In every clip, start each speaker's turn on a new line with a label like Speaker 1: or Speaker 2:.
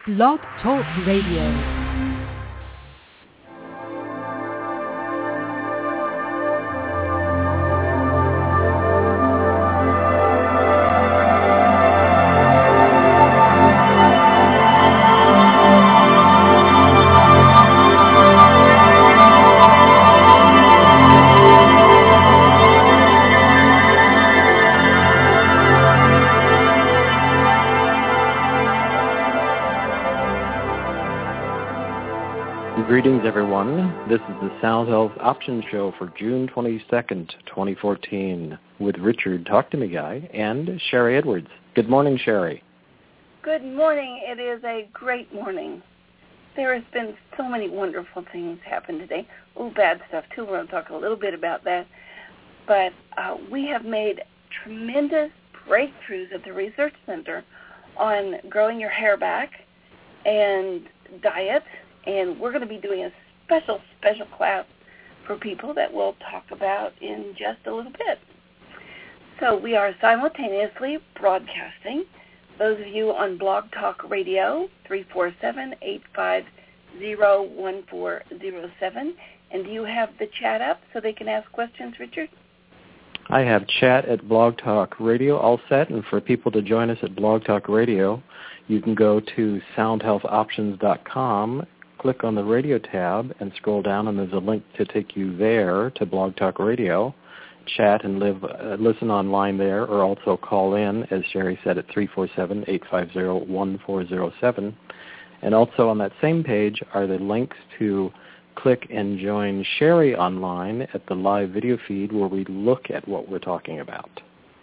Speaker 1: Blog Talk Radio.
Speaker 2: Greetings, everyone. This is the Sound Health Options Show for June 22nd, 2014, with Richard Talk to Me Guy and Sherry Edwards. Good morning, Sherry.
Speaker 3: Good morning. It is a great morning. There has been so many wonderful things happen today. Bad stuff, too. We're going to talk a little bit about that. But we have made tremendous breakthroughs at the Research Center on growing your hair back and diet. And we're going to be doing a special class for people that we'll talk about in just a little bit. So we are simultaneously broadcasting. Those of you on Blog Talk Radio, 347-850-1407. And do you have the chat up so they can ask questions, Richard?
Speaker 2: I have chat at Blog Talk Radio all set. And for people to join us at Blog Talk Radio, you can go to soundhealthoptions.com, click on the radio tab, and scroll down, and there's a link to take you there to Blog Talk Radio. Chat and listen online there, or also call in, as Sherry said, at 347-850-1407. And also on that same page are the links to click and join Sherry online at the live video feed where we look at what we're talking about.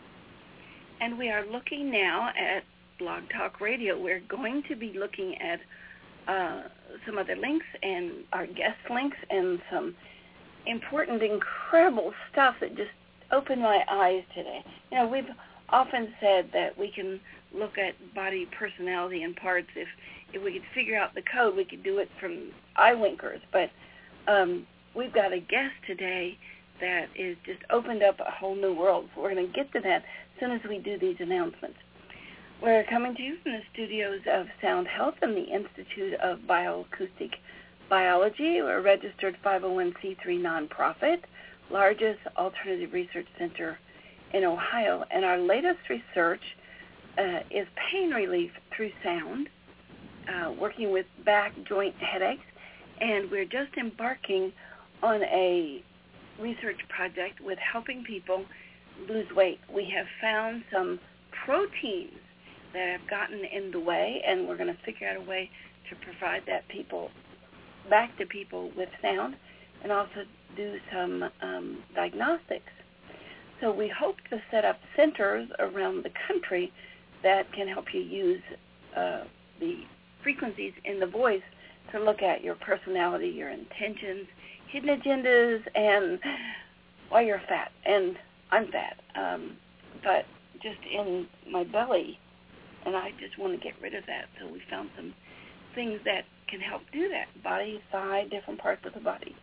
Speaker 3: And we are looking now at Blog Talk Radio. We're going to be looking at some other links and our guest links and some important, incredible stuff that just opened my eyes today. You know, we've often said that we can look at body personality and parts. If we could figure out the code, we could do it from eye winkers. But we've got a guest today that is just opened up a whole new world. So we're going to get to that as soon as we do these announcements. We're coming to you from the studios of Sound Health and the Institute of Bioacoustic Biology. We're a registered 501c3 nonprofit, largest alternative research center in Ohio. And our latest research is pain relief through sound, working with back, joint, headaches. And we're just embarking on a research project with helping people lose weight. We have found some proteins that have gotten in the way, and we're going to figure out a way to provide that back to people with sound, and also do some diagnostics. So we hope to set up centers around the country that can help you use the frequencies in the voice to look at your personality, your intentions, hidden agendas, and why you're fat. And I'm fat, but just in my belly, and I just want to get rid of that. So we found some things that can help do that, body, thigh, different parts of the body.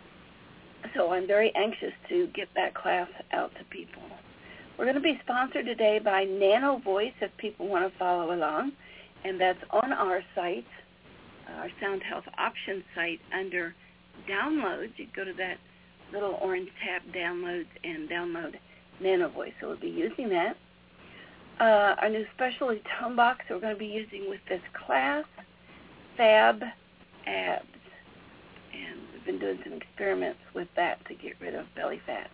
Speaker 3: So I'm very anxious to get that class out to people. We're going to be sponsored today by Nano Voice, if people want to follow along, and that's on our site, our Sound Health Options site, under Downloads. You go to that little orange tab, Downloads, and download Nano Voice. So we'll be using that. Our new specialty tone box that we're going to be using with this class, Fab Abs. And we've been doing some experiments with that to get rid of belly fat.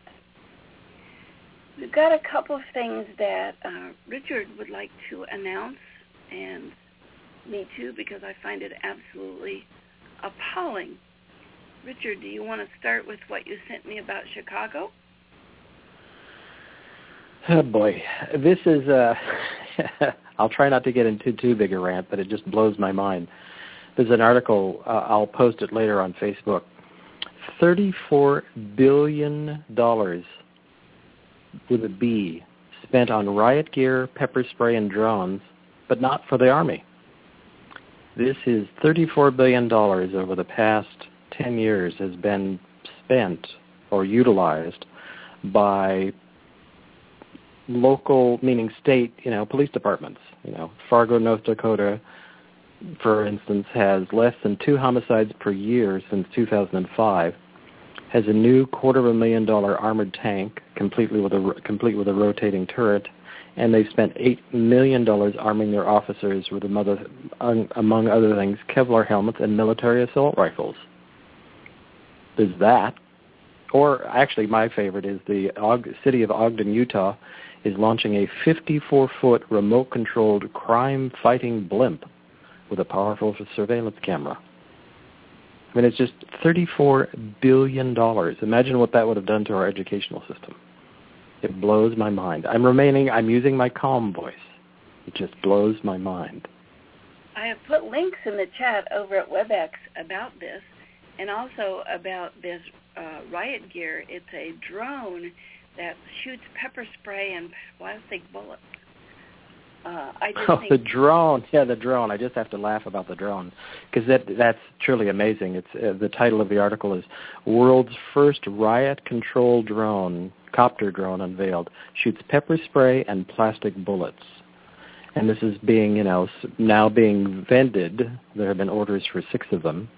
Speaker 3: We've got a couple of things that Richard would like to announce, and me too, because I find it absolutely appalling. Richard, do you want to start with what you sent me about Chicago?
Speaker 2: Oh, boy. This is, I'll try not to get into too big a rant, but it just blows my mind. There's an article, I'll post it later on Facebook. $34 billion with a B spent on riot gear, pepper spray, and drones, but not for the Army. This is $34 billion over the past 10 years has been spent or utilized by local, meaning state, police departments. Fargo, North Dakota, for instance, has less than 2 homicides per year since 2005, has a new $250,000 armored tank, complete with a rotating turret, and they've spent $8 million arming their officers with, among other things, Kevlar helmets and military assault rifles. There's that. Or actually, my favorite is the city of Ogden, Utah, is launching a 54-foot remote-controlled crime-fighting blimp with a powerful surveillance camera. I mean, it's just $34 billion. Imagine what that would have done to our educational system. It blows my mind. I'm using my calm voice. It just blows my mind.
Speaker 3: I have put links in the chat over at WebEx about this, and also about this riot gear. It's a drone that shoots pepper spray and plastic bullets.
Speaker 2: The drone. Yeah, the drone. I just have to laugh about the drone because that's truly amazing. It's the title of the article is "World's First Riot Control Drone, Copter Drone Unveiled, Shoots Pepper Spray and Plastic Bullets." And this is being, now being vended. There have been orders for 6 of them.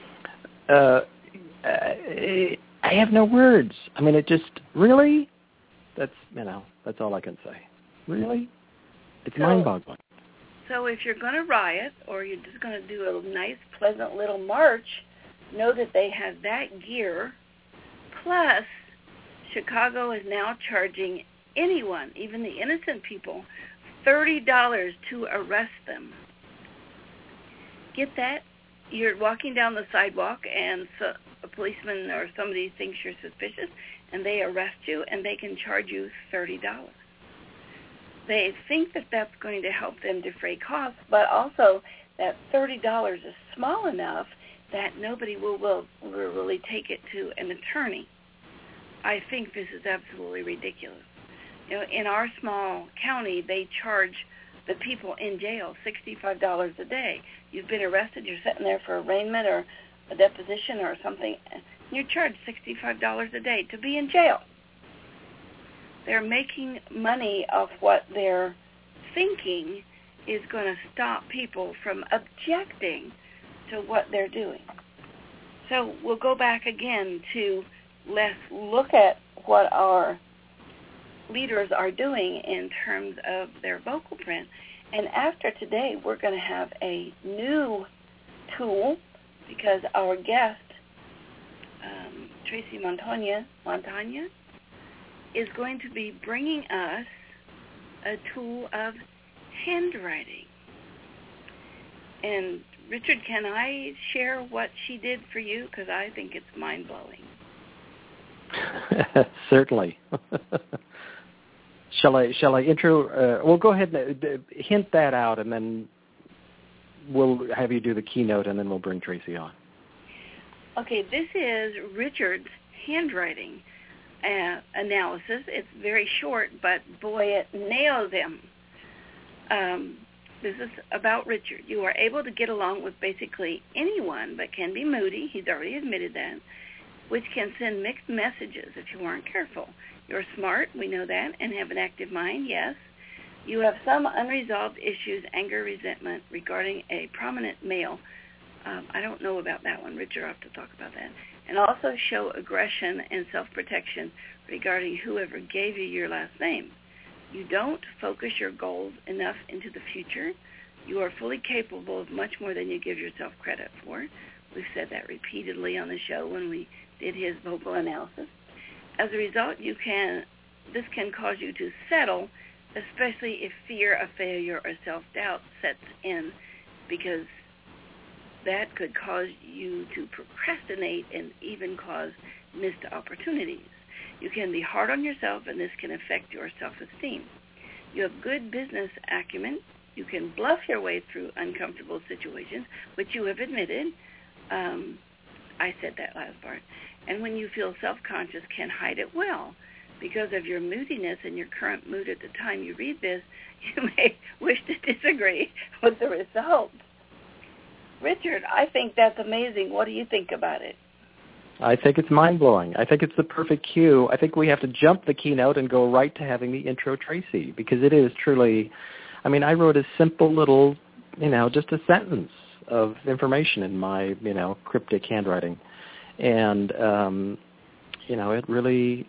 Speaker 2: I have no words. I mean, it just really. That's all I can say. Really. It's mind-boggling.
Speaker 3: So if you're going to riot or you're just going to do a nice, pleasant little march, know that they have that gear. Plus, Chicago is now charging anyone, even the innocent people, $30 to arrest them. Get that? You're walking down the sidewalk and a policeman or somebody thinks you're suspicious, and they arrest you, and they can charge you $30. They think that that's going to help them defray costs, but also that $30 is small enough that nobody will really take it to an attorney. I think this is absolutely ridiculous. In our small county, they charge the people in jail $65 a day. You've been arrested, you're sitting there for arraignment or a deposition or something, and you're charged $65 a day to be in jail. They're making money off what they're thinking is going to stop people from objecting to what they're doing. So we'll go back again to let's look at what our leaders are doing in terms of their vocal print. And after today, we're going to have a new tool because our guest, Tracy Montagna, is going to be bringing us a tool of handwriting. And Richard, can I share what she did for you? Because I think it's mind-blowing.
Speaker 2: Certainly. Shall I intro? Well, go ahead and hint that out, and then we'll have you do the keynote, and then we'll bring Tracy on. Okay,
Speaker 3: this is Richard's handwriting analysis. It's very short, but boy, it nails him. This is about Richard. You are able to get along with basically anyone, but can be moody. He's already admitted that, which can send mixed messages if you aren't careful. You're smart, we know that, and have an active mind, yes. You have some unresolved issues, anger, resentment regarding a prominent male. I don't know about that one. Richard will have to talk about that. And also show aggression and self-protection regarding whoever gave you your last name. You don't focus your goals enough into the future. You are fully capable of much more than you give yourself credit for. We've said that repeatedly on the show when we did his vocal analysis. As a result, this can cause you to settle, especially if fear of failure or self-doubt sets in, because that could cause you to procrastinate and even cause missed opportunities. You can be hard on yourself, and this can affect your self-esteem. You have good business acumen. You can bluff your way through uncomfortable situations, which you have admitted. I said that last part. And when you feel self-conscious, can hide it well. Because of your moodiness and your current mood at the time you read this, you may wish to disagree with the results. Richard, I think that's amazing. What do you think about it?
Speaker 2: I think it's mind-blowing. I think it's the perfect cue. I think we have to jump the keynote and go right to having the intro Tracy, because it is truly, I mean, I wrote a simple little, just a sentence. of information in my, cryptic handwriting. And, it really,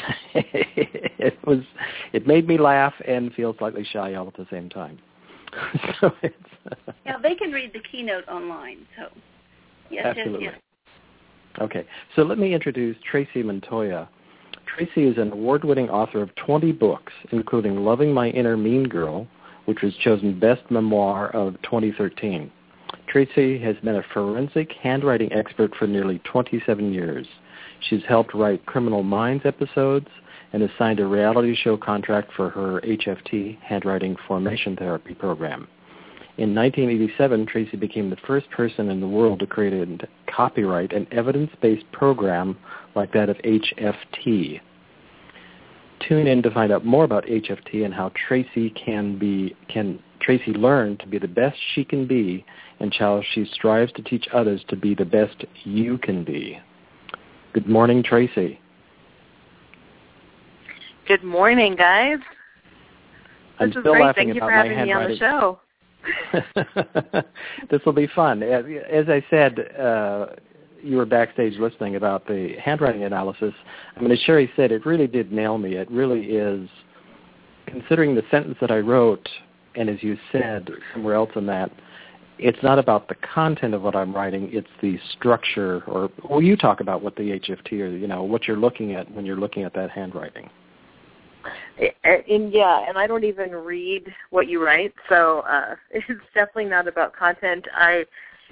Speaker 2: it made me laugh and feel slightly shy all at the same time. So
Speaker 3: yeah, they can read the keynote online, so yes.
Speaker 2: Absolutely.
Speaker 3: Yes.
Speaker 2: Okay, so let me introduce Tracy Montoya. Tracy is an award-winning author of 20 books, including Loving My Inner Mean Girl, which was chosen Best Memoir of 2013. Tracy has been a forensic handwriting expert for nearly 27 years. She's helped write Criminal Minds episodes and has signed a reality show contract for her HFT, Handwriting Formation Therapy program. In 1987, Tracy became the first person in the world to create and copyright an evidence-based program like that of HFT. Tune in to find out more about HFT and how Tracy can Tracy learn to be the best she can be, and how she strives to teach others to be the best you can be. Good morning, Tracy.
Speaker 4: Good morning, guys.
Speaker 2: I'm
Speaker 4: this is
Speaker 2: still
Speaker 4: great.
Speaker 2: laughing
Speaker 4: Thank you
Speaker 2: about
Speaker 4: for having
Speaker 2: my
Speaker 4: me on the show.
Speaker 2: This will be fun. As I said, you were backstage listening about the handwriting analysis. I mean, as Sherry said, it really did nail me. It really is, considering the sentence that I wrote, and as you said somewhere else in that, it's not about the content of what I'm writing, it's the structure, or you talk about what the HFT, or, what you're looking at when you're looking at that handwriting.
Speaker 4: And I don't even read what you write, so it's definitely not about content. I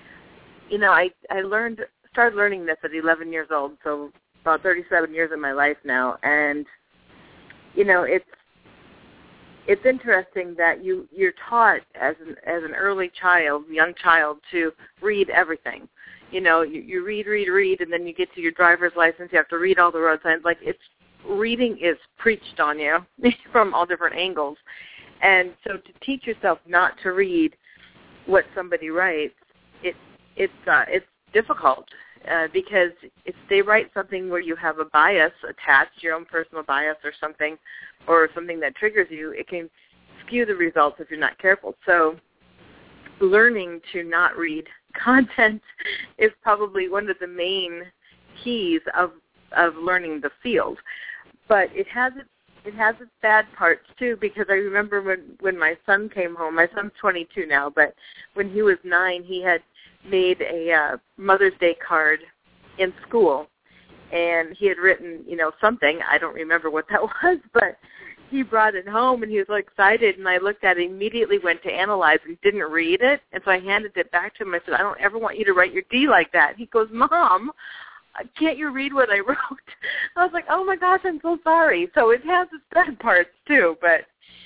Speaker 4: started learning this at 11 years old, so about 37 years of my life now, and it's interesting that you're taught as an early child, young child, to read everything. You read, and then you get to your driver's license, you have to read all the road signs. Reading is preached on you from all different angles. And so to teach yourself not to read what somebody writes, it's difficult because if they write something where you have a bias attached, your own personal bias or something that triggers you, it can skew the results if you're not careful. So learning to not read content is probably one of the main keys of learning the field. But it has its bad parts too, because I remember when my son came home. My son's 22 now, but when he was 9, he had made a Mother's Day card in school, and he had written, something. I don't remember what that was, but he brought it home, and he was so excited, and I looked at it, immediately went to analyze and didn't read it, and so I handed it back to him. I said, I don't ever want you to write your D like that. He goes, Mom, can't you read what I wrote? I was like, oh my gosh, I'm so sorry. So it has its bad parts too, but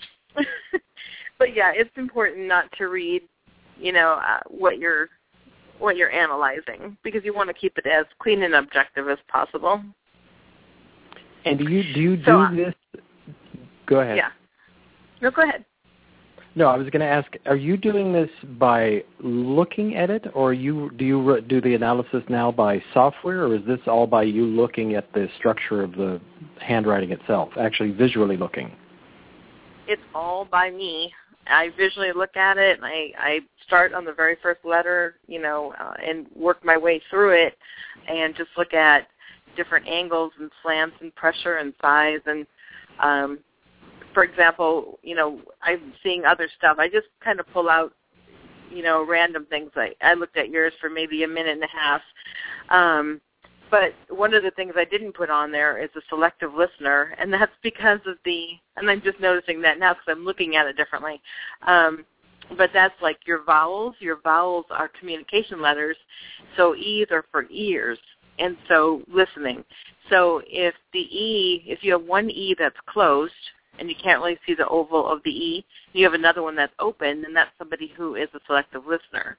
Speaker 4: yeah, it's important not to read, what you're analyzing, because you want to keep it as clean and objective as possible.
Speaker 2: And do you do this? Go ahead.
Speaker 4: Yeah. No, go ahead.
Speaker 2: No, I was going to ask, are you doing this by looking at it, or do you do the analysis now by software, or is this all by you looking at the structure of the handwriting itself, actually visually looking?
Speaker 4: It's all by me. I visually look at it, and I start on the very first letter, and work my way through it, and just look at different angles and slants and pressure and size and for example, I'm seeing other stuff. I just kind of pull out, random things. I looked at yours for maybe a minute and a half. But one of the things I didn't put on there is a selective listener, and that's because of and I'm just noticing that now because I'm looking at it differently. But that's like your vowels. Your vowels are communication letters, so E's are for ears, and so listening. So if you have one E that's closed, and you can't really see the oval of the E, you have another one that's open, then that's somebody who is a selective listener.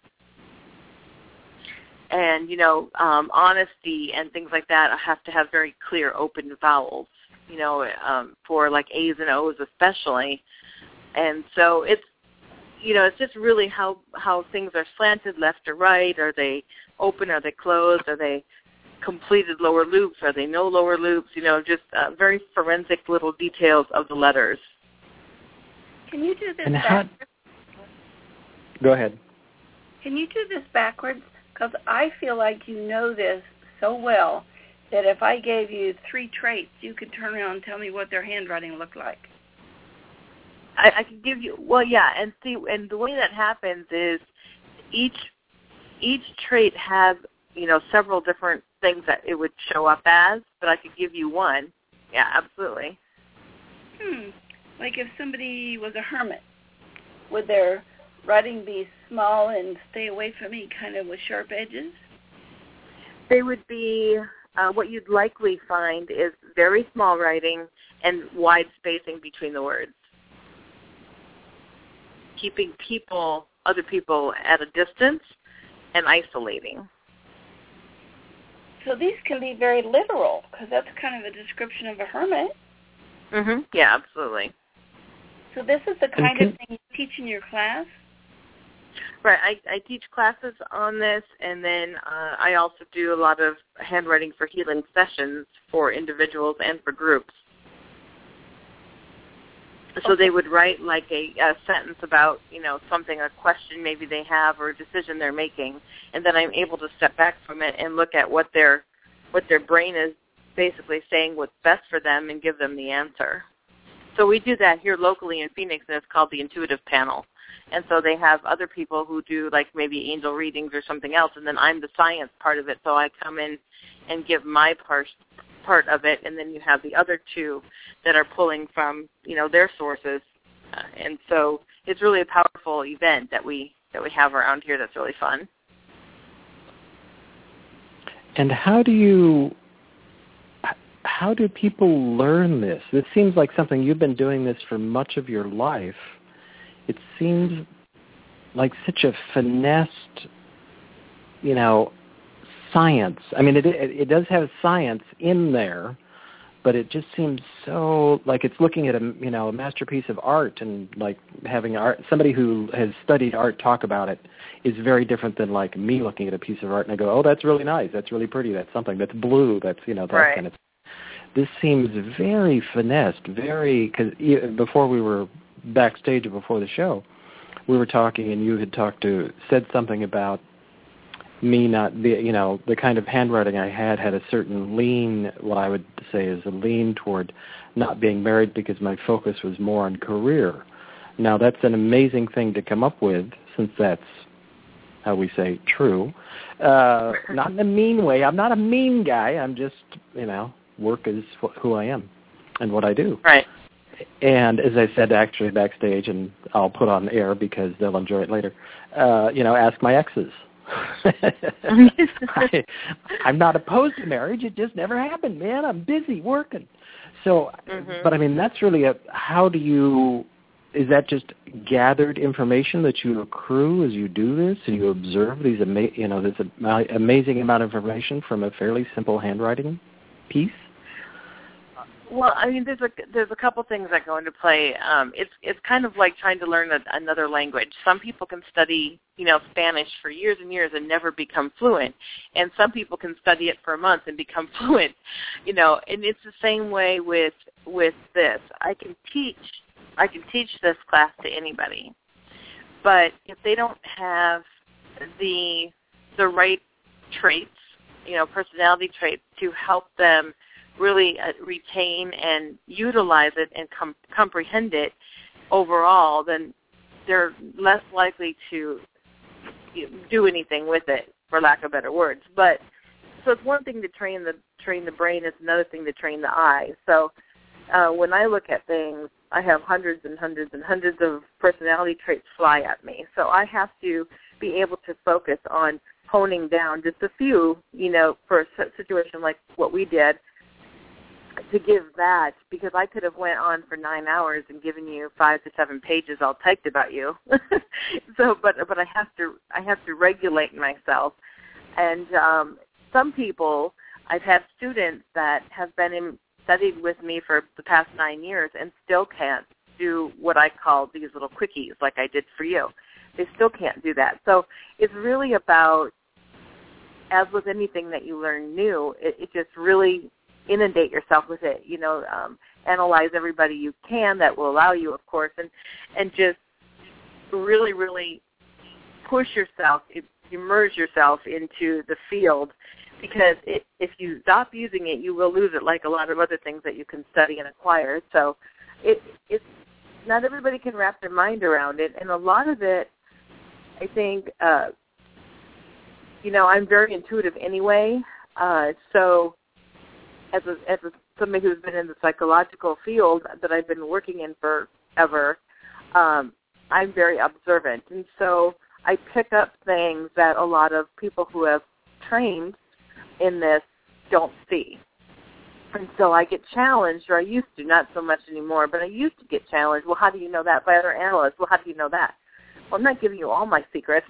Speaker 4: And, honesty and things like that have to have very clear open vowels, for like A's and O's especially. And so it's just really how things are slanted left or right. Are they open? Are they closed? Are they completed lower loops? Are they no lower loops? just very forensic little details of the letters.
Speaker 3: Can you do this?
Speaker 2: Go ahead.
Speaker 3: Can you do this backwards? Because I feel like you know this so well that if I gave you 3 traits, you could turn around and tell me what their handwriting looked like.
Speaker 4: I can give you, and see, and the way that happens is each trait has, several different things that it would show up as, but I could give you one. Yeah, absolutely.
Speaker 3: Like if somebody was a hermit, would their writing be small and stay away from me, kind of with sharp edges?
Speaker 4: They would be, what you'd likely find is very small writing and wide spacing between the words, keeping other people at a distance and isolating.
Speaker 3: So these can be very literal, because that's kind of a description of a hermit.
Speaker 4: Yeah, absolutely.
Speaker 3: So this is the kind of thing you teach in your class?
Speaker 4: Right. I teach classes on this, and then I also do a lot of handwriting for healing sessions for individuals and for groups. So they would write like a sentence about, something, a question maybe they have or a decision they're making, and then I'm able to step back from it and look at what their brain is basically saying what's best for them and give them the answer. So we do that here locally in Phoenix, and it's called the Intuitive Panel. And so they have other people who do like maybe angel readings or something else, and then I'm the science part of it, so I come in and give my part of it, and then you have the other 2 that are pulling from, their sources. And so it's really a powerful event that we have around here that's really fun.
Speaker 2: And how do people learn this? This seems like something you've been doing this for much of your life. It seems like such a finessed, science. I mean, it does have science in there, but it just seems so like it's looking at a masterpiece of art, and like having somebody who has studied art talk about it is very different than like me looking at a piece of art and I go, oh, that's really nice, that's really pretty, that's something, that's blue, that's that
Speaker 4: right.
Speaker 2: kind of. This seems very finessed, because before we were backstage before the show, we were talking, and you had said something about me not the kind of handwriting I had a certain lean, what I would say is a lean toward not being married because my focus was more on career. Now that's an amazing thing to come up with, since that's how we say true. Not in a mean way. I'm not a mean guy. I'm just, work is who I am and what I do.
Speaker 4: Right.
Speaker 2: And as I said actually backstage, and I'll put on air because they'll enjoy it later, ask my exes. I'm not opposed to marriage. It just never happened, man. I'm busy working. So, but I mean, that's really is that just gathered information that you accrue as you do this, and you observe these, this amazing amount of information from a fairly simple handwriting piece?
Speaker 4: Well, I mean, there's a couple things that go into play. It's kind of like trying to learn another language. Some people can study, Spanish for years and years and never become fluent, and some people can study it for a month and become fluent. And it's the same way with this. I can teach this class to anybody, but if they don't have the right traits, personality traits to help them really retain and utilize it and comprehend it overall, then they're less likely to do anything with it, for lack of better words. But so it's one thing to train the brain; it's another thing to train the eye. So when I look at things, I have hundreds and hundreds and hundreds of personality traits fly at me. So I have to be able to focus on honing down just a few, for a situation like what we did, to give that, because I could have went on for 9 hours and given you 5 to 7 pages all typed about you. So, but I have to regulate myself. And some people, I've had students that have studied with me for the past 9 years and still can't do what I call these little quickies like I did for you. They still can't do that. So it's really about, as with anything that you learn new, it just really inundate yourself with it, analyze everybody you can that will allow you, of course, and just really, really push yourself, immerse yourself into the field, because if you stop using it, you will lose it, like a lot of other things that you can study and acquire. So it's not everybody can wrap their mind around it, and a lot of it, I think, I'm very intuitive anyway. So as somebody who's been in the psychological field that I've been working in forever, I'm very observant, and so I pick up things that a lot of people who have trained in this don't see. And so I get challenged, or I used to, not so much anymore, but I used to get challenged. Well, how do you know that? By other analysts. Well, how do you know that? Well, I'm not giving you all my secrets,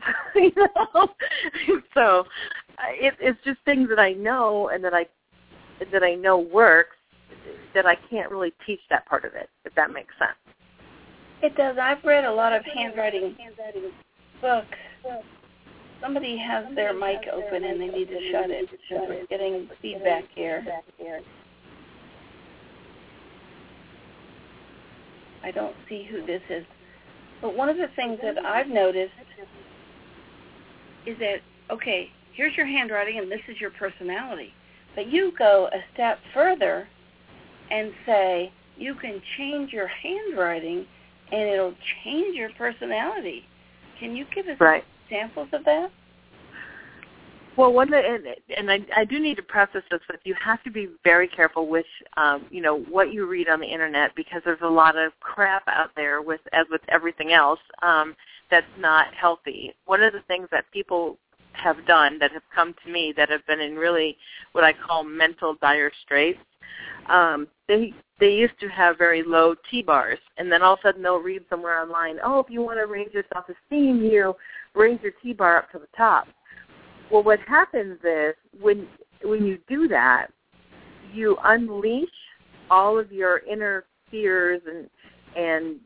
Speaker 4: So it's just things that I know and that I know works, that I can't really teach that part of it, if that makes sense.
Speaker 3: It does. I've read a lot of handwriting books. Somebody has their mic open and they need to shut it. We're getting feedback here. I don't see who this is. But one of the things that I've noticed is that, okay, here's your handwriting and this is your personality. But you go a step further and say you can change your handwriting and it'll change your personality. Can you give us examples of that?
Speaker 4: Well, and I do need to preface this with, you have to be very careful with, what you read on the internet, because there's a lot of crap out there as with everything else, that's not healthy. One of the things that people have done that have come to me that have been in really what I call mental dire straits, they used to have very low T-bars, and then all of a sudden they'll read somewhere online, if you want to raise your self-esteem, you raise your T-bar up to the top. Well, what happens is when you do that, you unleash all of your inner fears and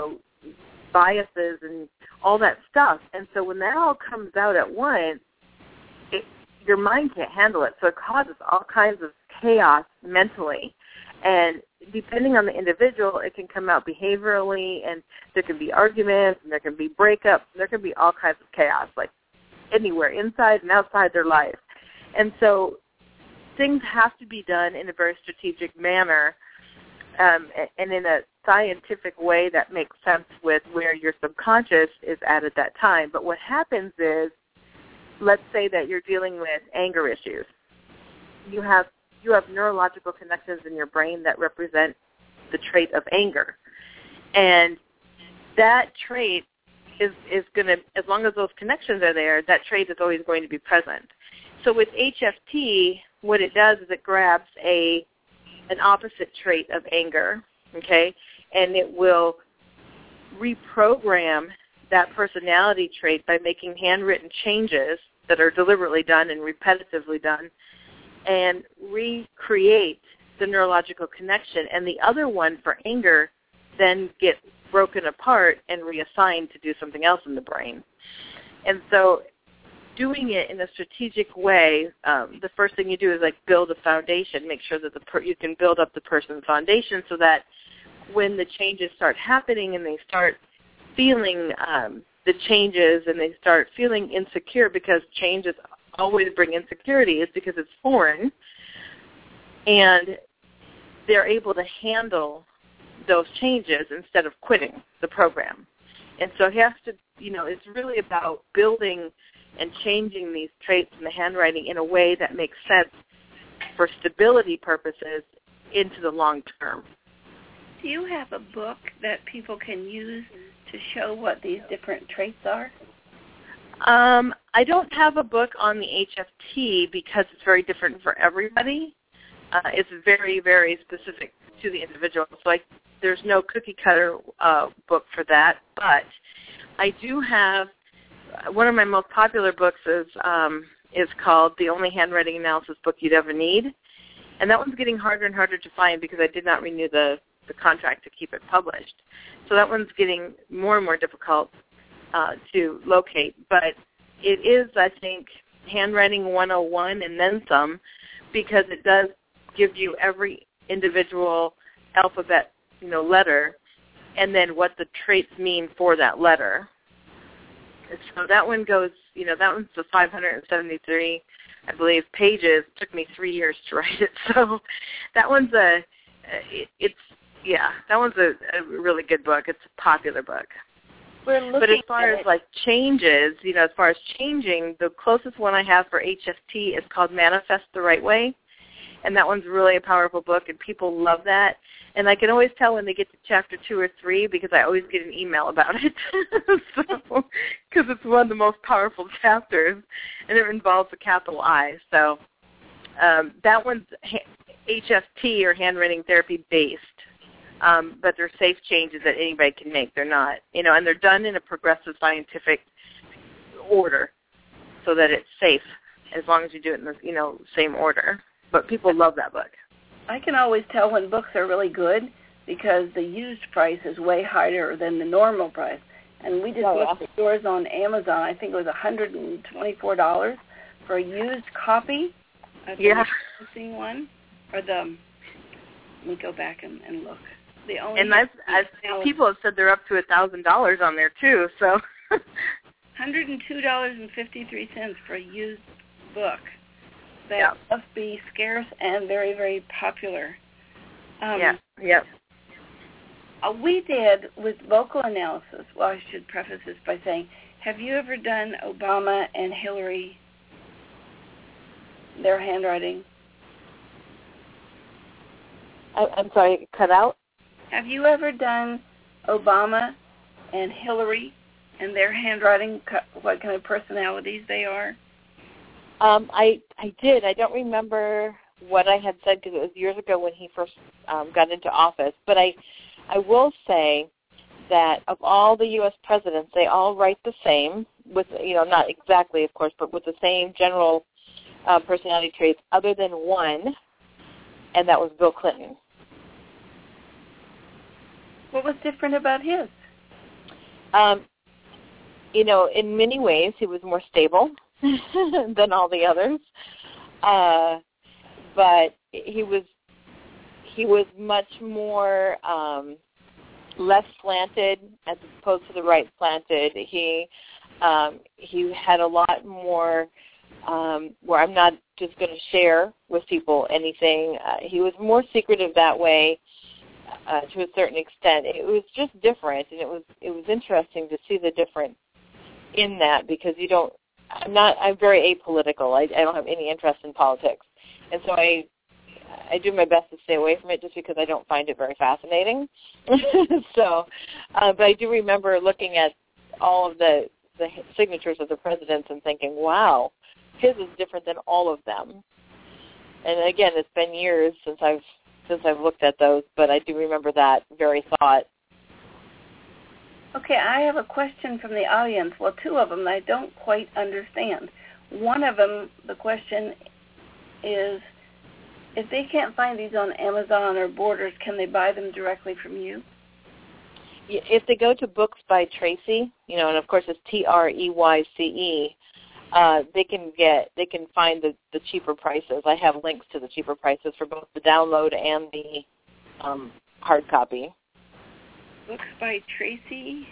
Speaker 4: biases and all that stuff. And so when that all comes out at once, your mind can't handle it. So it causes all kinds of chaos mentally. And depending on the individual, it can come out behaviorally, and there can be arguments, and there can be breakups, and there can be all kinds of chaos, like anywhere, inside and outside their life. And so things have to be done in a very strategic manner, and in a scientific way that makes sense with where your subconscious is at that time. But what happens is, let's say that you're dealing with anger issues. You have neurological connections in your brain that represent the trait of anger. And that trait is going to, as long as those connections are there, that trait is always going to be present. So with HFT, what it does is it grabs an opposite trait of anger, okay, and it will reprogram that personality trait by making handwritten changes that are deliberately done and repetitively done, and recreate the neurological connection. And the other one for anger then gets broken apart and reassigned to do something else in the brain. And so doing it in a strategic way, the first thing you do is build a foundation, make sure that you can build up the person's foundation so that when the changes start happening and they start feeling the changes and they start feeling insecure, because changes always bring insecurity, is because it's foreign, and they're able to handle those changes instead of quitting the program. And so he has to, it's really about building and changing these traits in the handwriting in a way that makes sense for stability purposes into the long term.
Speaker 3: Do you have a book that people can use to show what these different traits are?
Speaker 4: I don't have a book on the HFT because it's very different for everybody. It's very, very specific to the individual. So there's no cookie-cutter book for that. But I do have, one of my most popular books is called The Only Handwriting Analysis Book You'd Ever Need. And that one's getting harder and harder to find because I did not renew the contract to keep it published. So that one's getting more and more difficult to locate. But it is, I think, Handwriting 101 and then some, because it does give you every individual alphabet, letter, and then what the traits mean for that letter. So that one goes, that one's the 573, I believe, pages. It took me 3 years to write it. So that one's that one's a really good book. It's a popular book. But as far as changes, as far as changing, the closest one I have for HST is called Manifest the Right Way. And that one's really a powerful book, and people love that. And I can always tell when they get to chapter 2 or 3 because I always get an email about it. Because it's one of the most powerful chapters, and it involves a capital I. So that one's HFT, or handwriting therapy, based. But they're safe changes that anybody can make. They're not, and they're done in a progressive scientific order so that it's safe as long as you do it in the, same order. But people love that book.
Speaker 3: I can always tell when books are really good because the used price is way higher than the normal price. And we just looked at yours on Amazon. I think it was $124 for a used copy of the missing one. Or let me go back and look.
Speaker 4: People have said they're up to $1,000 on there too. So
Speaker 3: $102.53 for a used book. That must be scarce and very, very popular. We did with vocal analysis. Well, I should preface this by saying, have you ever done Obama and Hillary, their handwriting?
Speaker 4: I'm sorry, cut out?
Speaker 3: Have you ever done Obama and Hillary and their handwriting, what kind of personalities they are?
Speaker 4: I did. I don't remember what I had said because it was years ago when he first got into office. But I will say that of all the U.S. presidents, they all write the same, with not exactly, of course, but with the same general personality traits, other than one, and that was Bill Clinton.
Speaker 3: What was different about his?
Speaker 4: In many ways, he was more stable than all the others, but he was much more left slanted as opposed to the right slanted. He had a lot more where I'm not just going to share with people anything. He was more secretive that way to a certain extent. It was just different, and it was interesting to see the difference in that because I'm very apolitical. I don't have any interest in politics. And so I do my best to stay away from it just because I don't find it very fascinating. So, but I do remember looking at all of the signatures of the presidents and thinking, wow, his is different than all of them. And again, it's been years since I've looked at those, but I do remember that very thought.
Speaker 3: Okay, I have a question from the audience. Well, two of them I don't quite understand. One of them, the question is, if they can't find these on Amazon or Borders, can they buy them directly from you?
Speaker 4: If they go to Books by Tracy, and of course it's TREYCE, they can find the cheaper prices. I have links to the cheaper prices for both the download and the hard copy.
Speaker 3: Books by Tracy.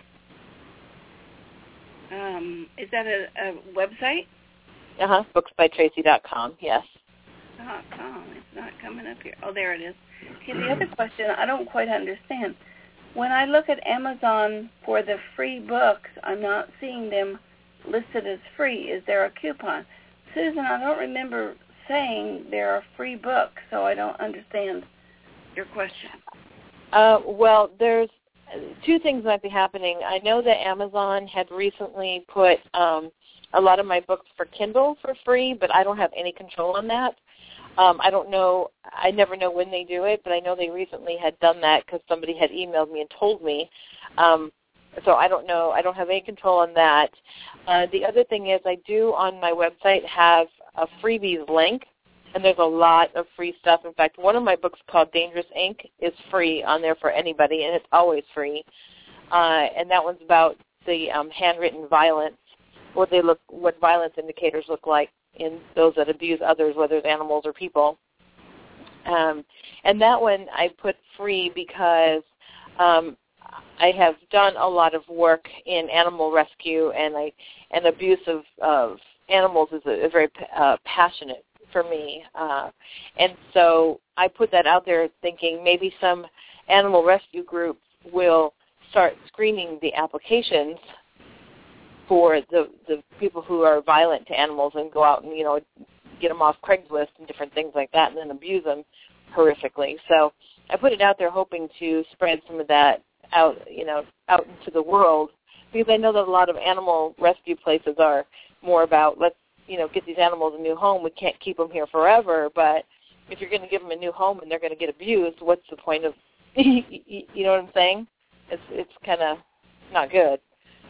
Speaker 3: Is that a website?
Speaker 4: Booksbytracy.com, yes.
Speaker 3: .com. It's not coming up here. Oh, there it is. Okay, the other question I don't quite understand. When I look at Amazon for the free books, I'm not seeing them listed as free. Is there a coupon? Susan, I don't remember saying there are free books, so I don't understand your question.
Speaker 4: Well, there's two things might be happening. I know that Amazon had recently put a lot of my books for Kindle for free, but I don't have any control on that. I don't know. I never know when they do it, but I know they recently had done that because somebody had emailed me and told me. So I don't know. I don't have any control on that. The other thing is I do on my website have a freebies link, and there's a lot of free stuff. In fact, one of my books called Dangerous Ink is free on there for anybody, and it's always free. And that one's about the handwritten violence, what violence indicators look like in those that abuse others, whether it's animals or people. And that one I put free because I have done a lot of work in animal rescue, and abuse of animals is a very passionate for me. And so I put that out there thinking maybe some animal rescue group will start screening the applications for the people who are violent to animals and go out and, get them off Craigslist and different things like that and then abuse them horrifically. So I put it out there hoping to spread some of that out into the world, because I know that a lot of animal rescue places are more about, let's, get these animals a new home. We can't keep them here forever, but if you're going to give them a new home and they're going to get abused, what's the point of, you know what I'm saying? It's kind of not good.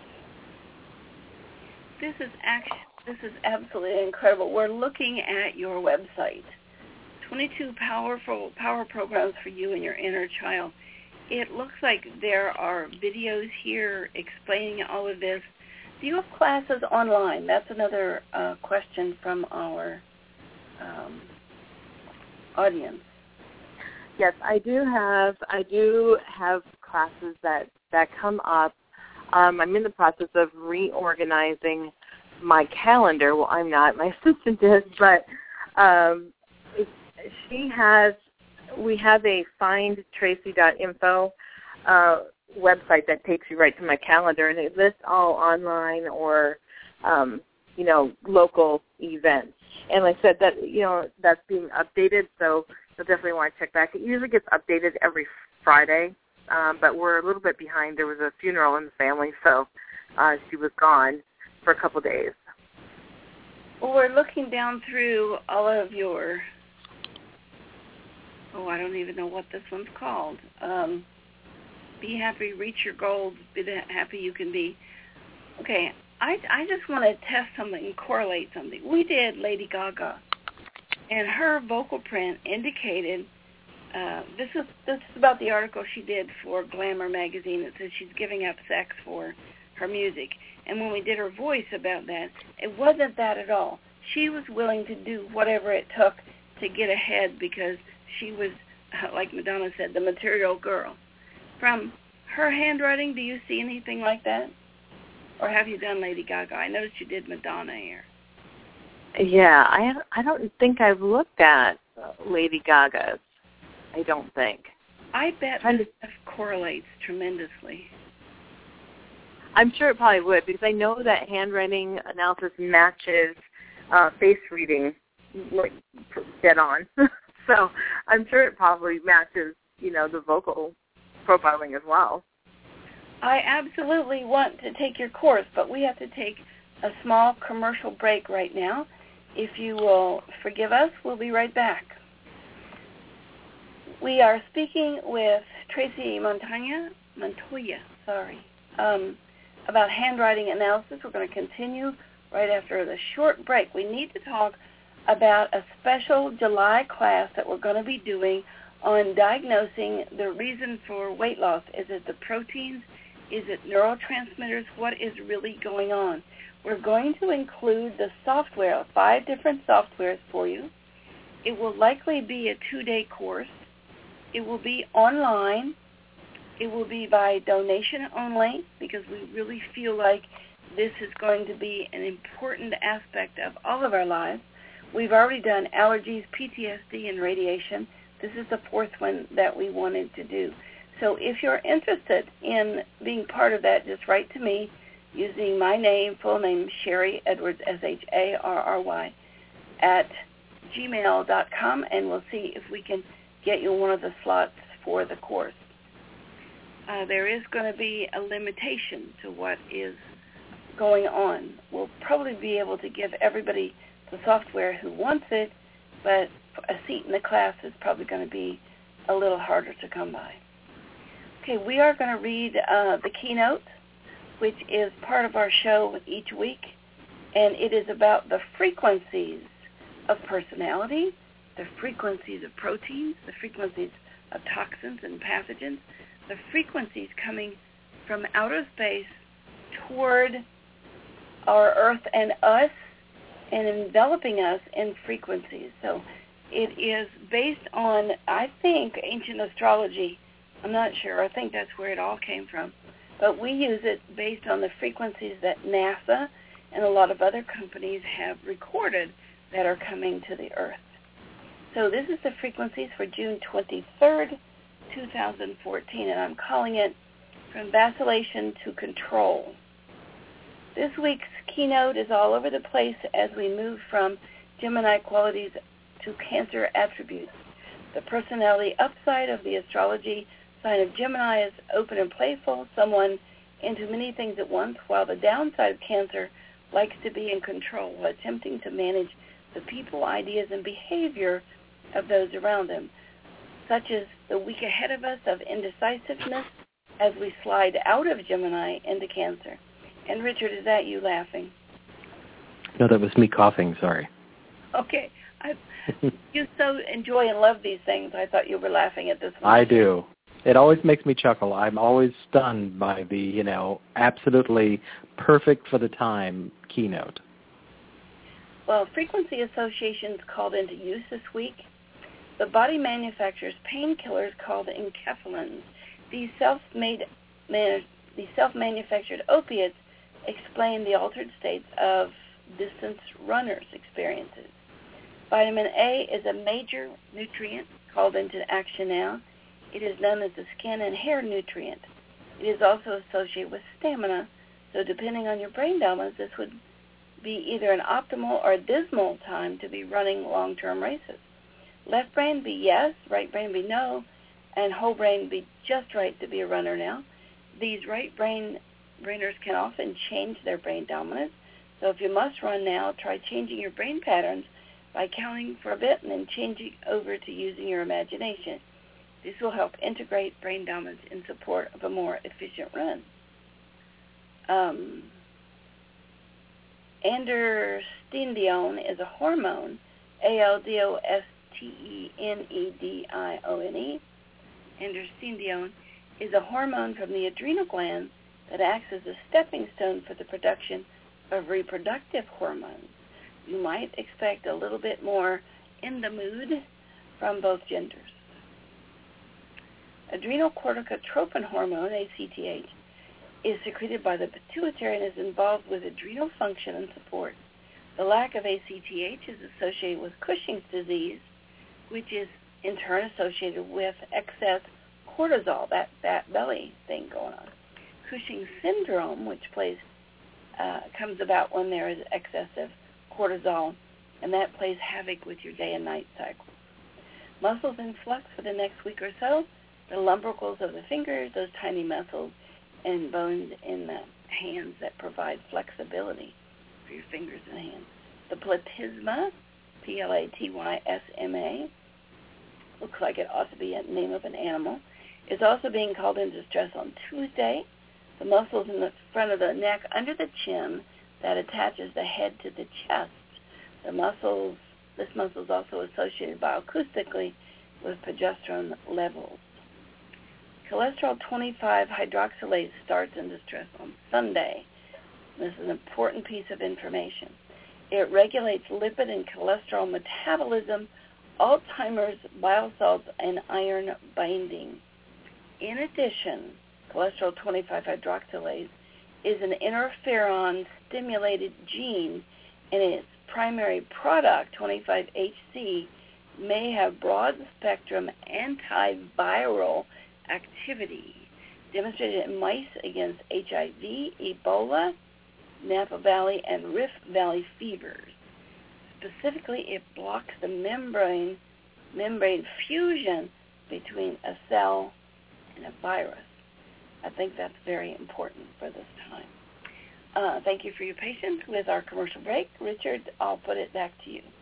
Speaker 3: This is absolutely incredible. We're looking at your website. 22 power programs for you and your inner child. It looks like there are videos here explaining all of this. Do you have classes online? That's another question from our audience.
Speaker 4: Yes, I do have classes that come up. I'm in the process of reorganizing my calendar. Well, I'm not. My assistant is, but we have a findtracy.info website that takes you right to my calendar, and it lists all online or, local events. And like I said, that, that's being updated, so you'll definitely want to check back. It usually gets updated every Friday, but we're a little bit behind. There was a funeral in the family, so she was gone for a couple days.
Speaker 3: Well, we're looking down through all of your, I don't even know what this one's called. Be happy, reach your goals, be the happy you can be. Okay, I just want to test something and correlate something. We did Lady Gaga, and her vocal print indicated, this is about the article she did for Glamour magazine that says she's giving up sex for her music. And when we did her voice about that, it wasn't that at all. She was willing to do whatever it took to get ahead because she was, like Madonna said, the material girl. From her handwriting, do you see anything like that? Or have you done Lady Gaga? I noticed you did Madonna here.
Speaker 4: Yeah, I don't think I've looked at Lady Gaga's. I don't think.
Speaker 3: I bet this stuff correlates tremendously.
Speaker 4: I'm sure it probably would, because I know that handwriting analysis matches face reading like dead on. So I'm sure it probably matches, the vocal profiling as well.
Speaker 3: I absolutely want to take your course, but we have to take a small commercial break right now. If you will forgive us, we'll be right back. We are speaking with Tracy Montoya, about handwriting analysis. We're going to continue right after the short break. We need to talk about a special July class that we're going to be doing on diagnosing the reason for weight loss. Is it the proteins? Is it neurotransmitters? What is really going on? We're going to include the software, 5 different softwares for you. It will likely be a 2-day course. It will be online. It will be by donation only because we really feel like this is going to be an important aspect of all of our lives. We've already done allergies, PTSD, and radiation. This is the 4th one that we wanted to do. So if you're interested in being part of that, just write to me using my name, full name, Sharry Edwards, Sharry, at gmail.com, and we'll see if we can get you one of the slots for the course. There is going to be a limitation to what is going on. We'll probably be able to give everybody the software who wants it, but a seat in the class is probably going to be a little harder to come by. Okay, we are going to read the keynote, which is part of our show each week, and it is about the frequencies of personality, the frequencies of proteins, the frequencies of toxins and pathogens, the frequencies coming from outer space toward our Earth and us and enveloping us in frequencies. So it is based on, I think, ancient astrology I'm not sure. I think that's where it all came from. But we use it based on the frequencies that NASA and a lot of other companies have recorded that are coming to the Earth. So this is the frequencies for June 23rd, 2014, and I'm calling it From Vacillation to Control. This week's keynote is all over the place as we move from Gemini qualities to Cancer attributes. The personality upside of the astrology sign of Gemini is open and playful, someone into many things at once, while the downside of Cancer likes to be in control while attempting to manage the people, ideas, and behavior of those around them, such as the week ahead of us of indecisiveness as we slide out of Gemini into Cancer. And Richard, is that you laughing?
Speaker 2: No, that was me coughing, sorry.
Speaker 3: Okay. You so enjoy and love these things, I thought you were laughing at this one.
Speaker 2: I do. It always makes me chuckle. I'm always stunned by the, absolutely perfect for the time keynote.
Speaker 3: Well, frequency associations called into use this week. The body manufactures painkillers called enkephalins. These self-manufactured opiates explain the altered states of distance runners' experiences. Vitamin A is a major nutrient called into action now. It is known as the skin and hair nutrient. It is also associated with stamina, so depending on your brain dominance, this would be either an optimal or dismal time to be running long-term races. Left brain be yes, right brain be no, and whole brain be just right to be a runner now. These right brainers can often change their brain dominance, so if you must run now, try changing your brain patterns by counting for a bit and then changing over to using your imagination. This will help integrate brain dominance in support of a more efficient run. Androstenedione is a hormone, Aldostenedione. Androstenedione is a hormone from the adrenal gland that acts as a stepping stone for the production of reproductive hormones. You might expect a little bit more in the mood from both genders. Adrenal corticotropin hormone, ACTH, is secreted by the pituitary and is involved with adrenal function and support. The lack of ACTH is associated with Cushing's disease, which is in turn associated with excess cortisol, that belly thing going on. Cushing's syndrome, which comes about when there is excessive cortisol, and that plays havoc with your day and night cycle. Muscles in flux for the next week or so. The lumbricals of the fingers, those tiny muscles and bones in the hands that provide flexibility for your fingers and hands. The platysma, Platysma, looks like it ought to be a name of an animal, is also being called into stress on Tuesday. The muscles in the front of the neck under the chin that attaches the head to the chest. This muscle is also associated bioacoustically with progesterone levels. Cholesterol 25 hydroxylase starts in distress on Sunday. This is an important piece of information. It regulates lipid and cholesterol metabolism, Alzheimer's, bile salts, and iron binding. In addition, cholesterol 25 hydroxylase is an interferon-stimulated gene, and its primary product, 25HC, may have broad-spectrum antiviral activity demonstrated in mice against HIV, Ebola, Napa Valley, and Rift Valley fevers. Specifically, it blocks the membrane fusion between a cell and a virus. I think that's very important for this time. Thank you for your patience with our commercial break. Richard, I'll put it back to you.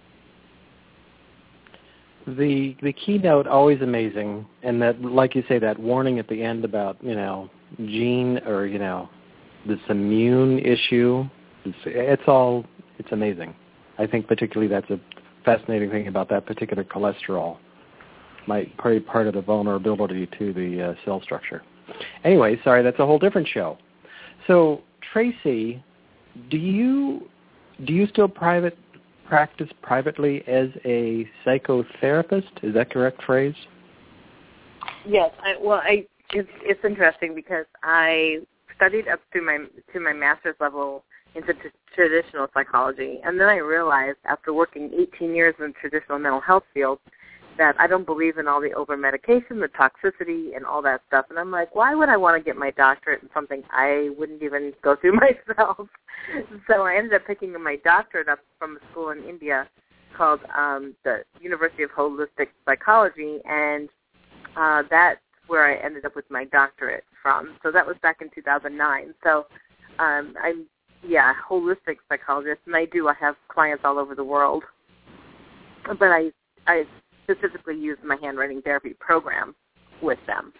Speaker 2: The keynote, always amazing, and that, like you say, that warning at the end about, gene or, this immune issue, it's amazing. I think particularly that's a fascinating thing about that particular cholesterol. Might be part of the vulnerability to the cell structure. Anyway, sorry, that's a whole different show. So, Tracy, do you still practice privately as a psychotherapist? Is that correct phrase?
Speaker 4: Yes. It's interesting because I studied up to my master's level into traditional psychology, and then I realized after working 18 years in the traditional mental health field that I don't believe in all the over-medication, the toxicity, and all that stuff. And I'm like, why would I want to get my doctorate in something I wouldn't even go through myself? So I ended up picking my doctorate up from a school in India called the University of Holistic Psychology, and that's where I ended up with my doctorate from. So that was back in 2009. So I'm holistic psychologist, and I have clients all over the world. But I specifically use my handwriting therapy program with them.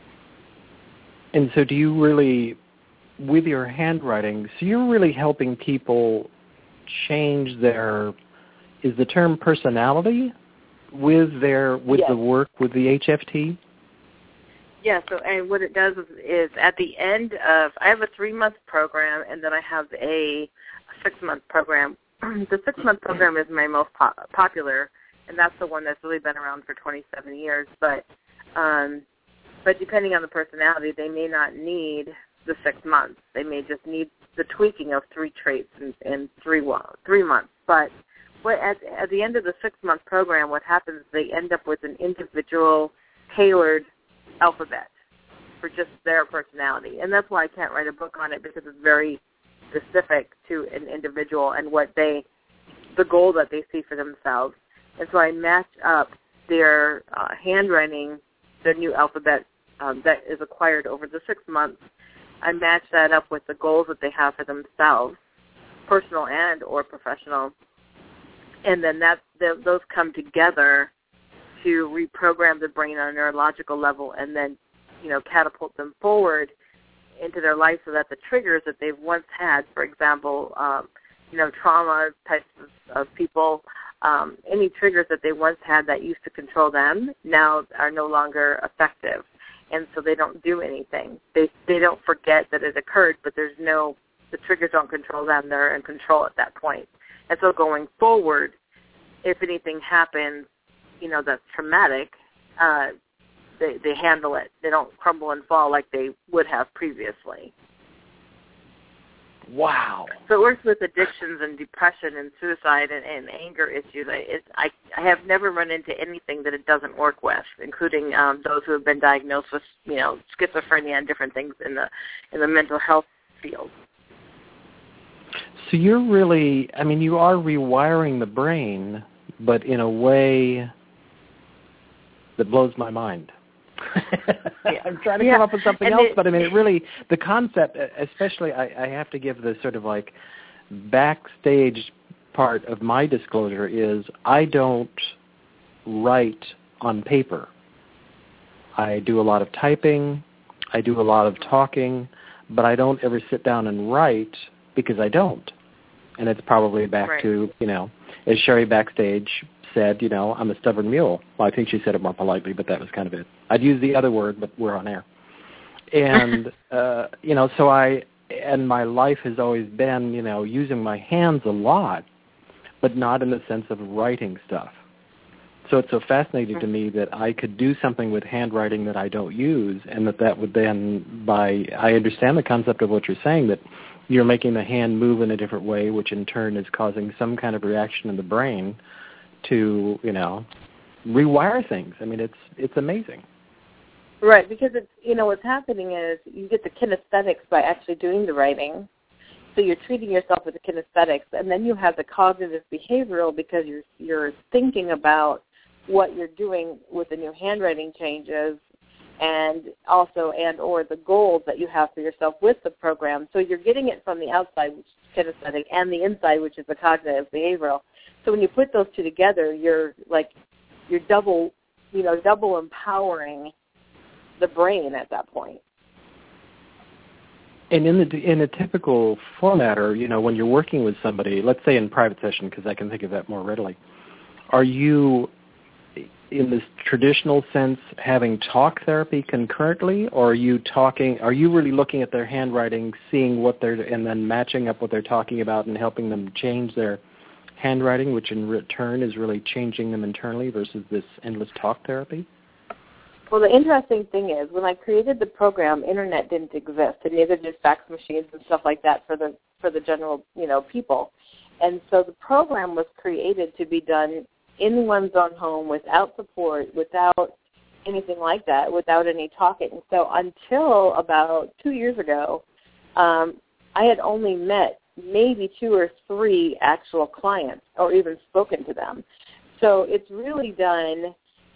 Speaker 2: And so do you really, with your handwriting, so you're really helping people change their, is the term personality with the work with the HFT?
Speaker 4: Yeah, so and what it does is at the end of, I have a 3-month program, and then I have a 6-month program. The 6-month program is my most popular, and that's the one that's really been around for 27 years. But depending on the personality, they may not need the 6 months. They may just need the tweaking of 3 traits in 3 months. But at the end of the 6-month program, what happens is they end up with an individual, tailored alphabet for just their personality. And that's why I can't write a book on it, because it's very specific to an individual and the goal that they see for themselves. And so I match up their handwriting, their new alphabet that is acquired over the 6 months. I match that up with the goals that they have for themselves, personal and or professional. And then those come together to reprogram the brain on a neurological level, and then, catapult them forward into their life so that the triggers that they've once had, for example, trauma types of people, any triggers that they once had that used to control them now are no longer effective. And so they don't do anything. They don't forget that it occurred, but the triggers don't control them. They're in control at that point. And so going forward, if anything happens, that's traumatic, they handle it. They don't crumble and fall like they would have previously.
Speaker 2: Wow.
Speaker 4: So it works with addictions and depression and suicide and anger issues. I have never run into anything that it doesn't work with, including those who have been diagnosed with, schizophrenia and different things in the mental health field.
Speaker 2: So you're really, you are rewiring the brain, but in a way that blows my mind. I'm trying to come up with something else, but it really, the concept, especially, I have to give the sort of like backstage part of my disclosure is I don't write on paper. I do a lot of typing, I do a lot of talking, but I don't ever sit down and write because I don't. And it's probably back to, as Sherry backstage said, I'm a stubborn mule. Well, I think she said it more politely, but that was kind of it. I'd use the other word, but we're on air. And, and my life has always been, using my hands a lot, but not in the sense of writing stuff. So it's so fascinating to me that I could do something with handwriting that I don't use, and that would then, I understand the concept of what you're saying, that you're making the hand move in a different way, which in turn is causing some kind of reaction in the brain to, rewire things. It's amazing.
Speaker 4: Right, because it's, what's happening is you get the kinesthetics by actually doing the writing. So you're treating yourself with the kinesthetics, and then you have the cognitive behavioral because you're thinking about what you're doing with the new handwriting changes, and also or the goals that you have for yourself with the program. So you're getting it from the outside, which is kinesthetic, and the inside, which is the cognitive behavioral. So when you put those two together, you're double empowering the brain at that point.
Speaker 2: And in a typical format, or when you're working with somebody, let's say in private session, because I can think of that more readily, are you, in this traditional sense, having talk therapy concurrently, or are you really looking at their handwriting, seeing and then matching up what they're talking about and helping them change their handwriting, which in return is really changing them internally versus this endless talk therapy?
Speaker 4: Well, the interesting thing is, when I created the program, internet didn't exist, and neither did fax machines and stuff like that for the general, people. And so the program was created to be done in one's own home without support, without anything like that, without any talking. So until about 2 years ago, I had only met maybe 2 or 3 actual clients or even spoken to them. So it's really done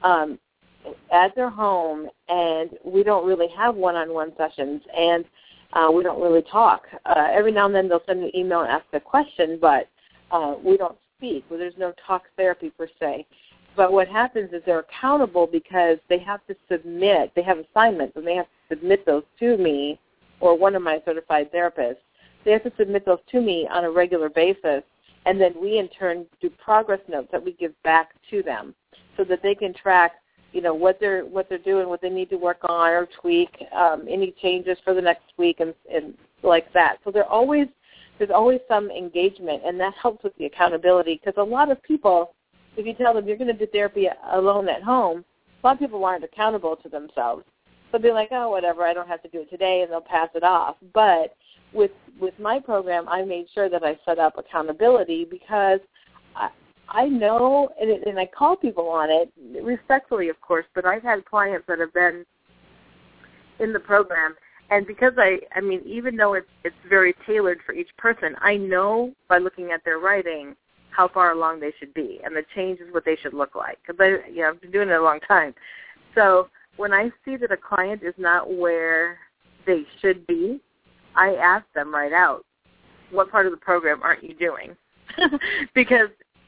Speaker 4: at their home, and we don't really have one-on-one sessions, and we don't really talk. Every now and then they'll send an email and ask a question, but we don't speak. Well, there's no talk therapy per se. But what happens is they're accountable because they have to submit. They have assignments, and they have to submit those to me or one of my certified therapists. They have to submit those to me on a regular basis, and then we in turn do progress notes that we give back to them so that they can track, what they're doing, what they need to work on or tweak, any changes for the next week and like that. So there's always some engagement, and that helps with the accountability, because a lot of people, if you tell them you're going to do therapy alone at home, a lot of people aren't accountable to themselves. They'll be like, oh, whatever, I don't have to do it today, and they'll pass it off. But with my program, I made sure that I set up accountability, because I know, and I call people on it, respectfully, of course, but I've had clients that have been in the program, and because even though it's very tailored for each person, I know by looking at their writing how far along they should be, and the change is what they should look like, because I've been doing it a long time. So when I see that a client is not where they should be, I ask them right out, what part of the program aren't you doing? Because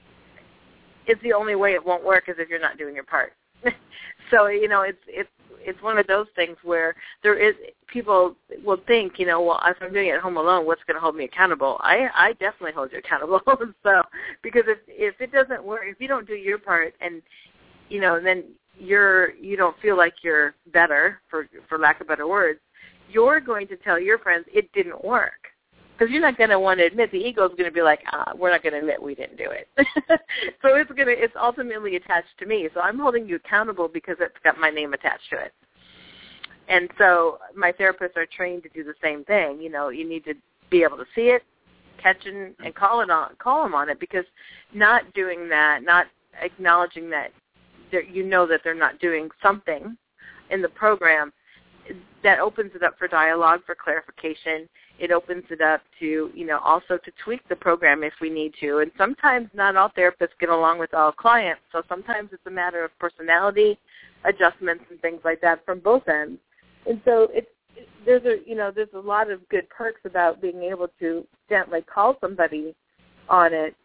Speaker 4: it's the only way it won't work is if you're not doing your part. So, it's one of those things where people will think, well, if I'm doing it at home alone, what's going to hold me accountable? I definitely hold you accountable. So, because if it doesn't work, if you don't do your part, and then you don't feel like you're better, for lack of better words, you're going to tell your friends it didn't work. Because you're not going to want to admit, the ego is going to be like, we're not going to admit we didn't do it. So it's ultimately attached to me. So I'm holding you accountable because it's got my name attached to it. And so my therapists are trained to do the same thing. You need to be able to see it, catch it, and call them on it, because not doing that, not acknowledging that that they're not doing something in the program, that opens it up for dialogue, for clarification. It opens it up to, also to tweak the program if we need to. And sometimes not all therapists get along with all clients, so sometimes it's a matter of personality adjustments and things like that from both ends. And so there's a lot of good perks about being able to gently call somebody on it,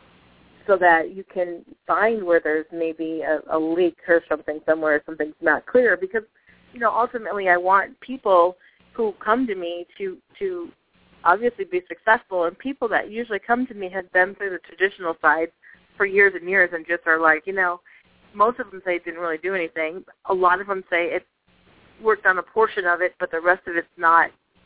Speaker 4: so that you can find where there's maybe a leak or something somewhere, something's not clear, because ultimately I want people who come to me to obviously be successful, and people that usually come to me have been through the traditional side for years and years and just are like, most of them say it didn't really do anything. A lot of them say it worked on a portion of it, but the rest of it's not,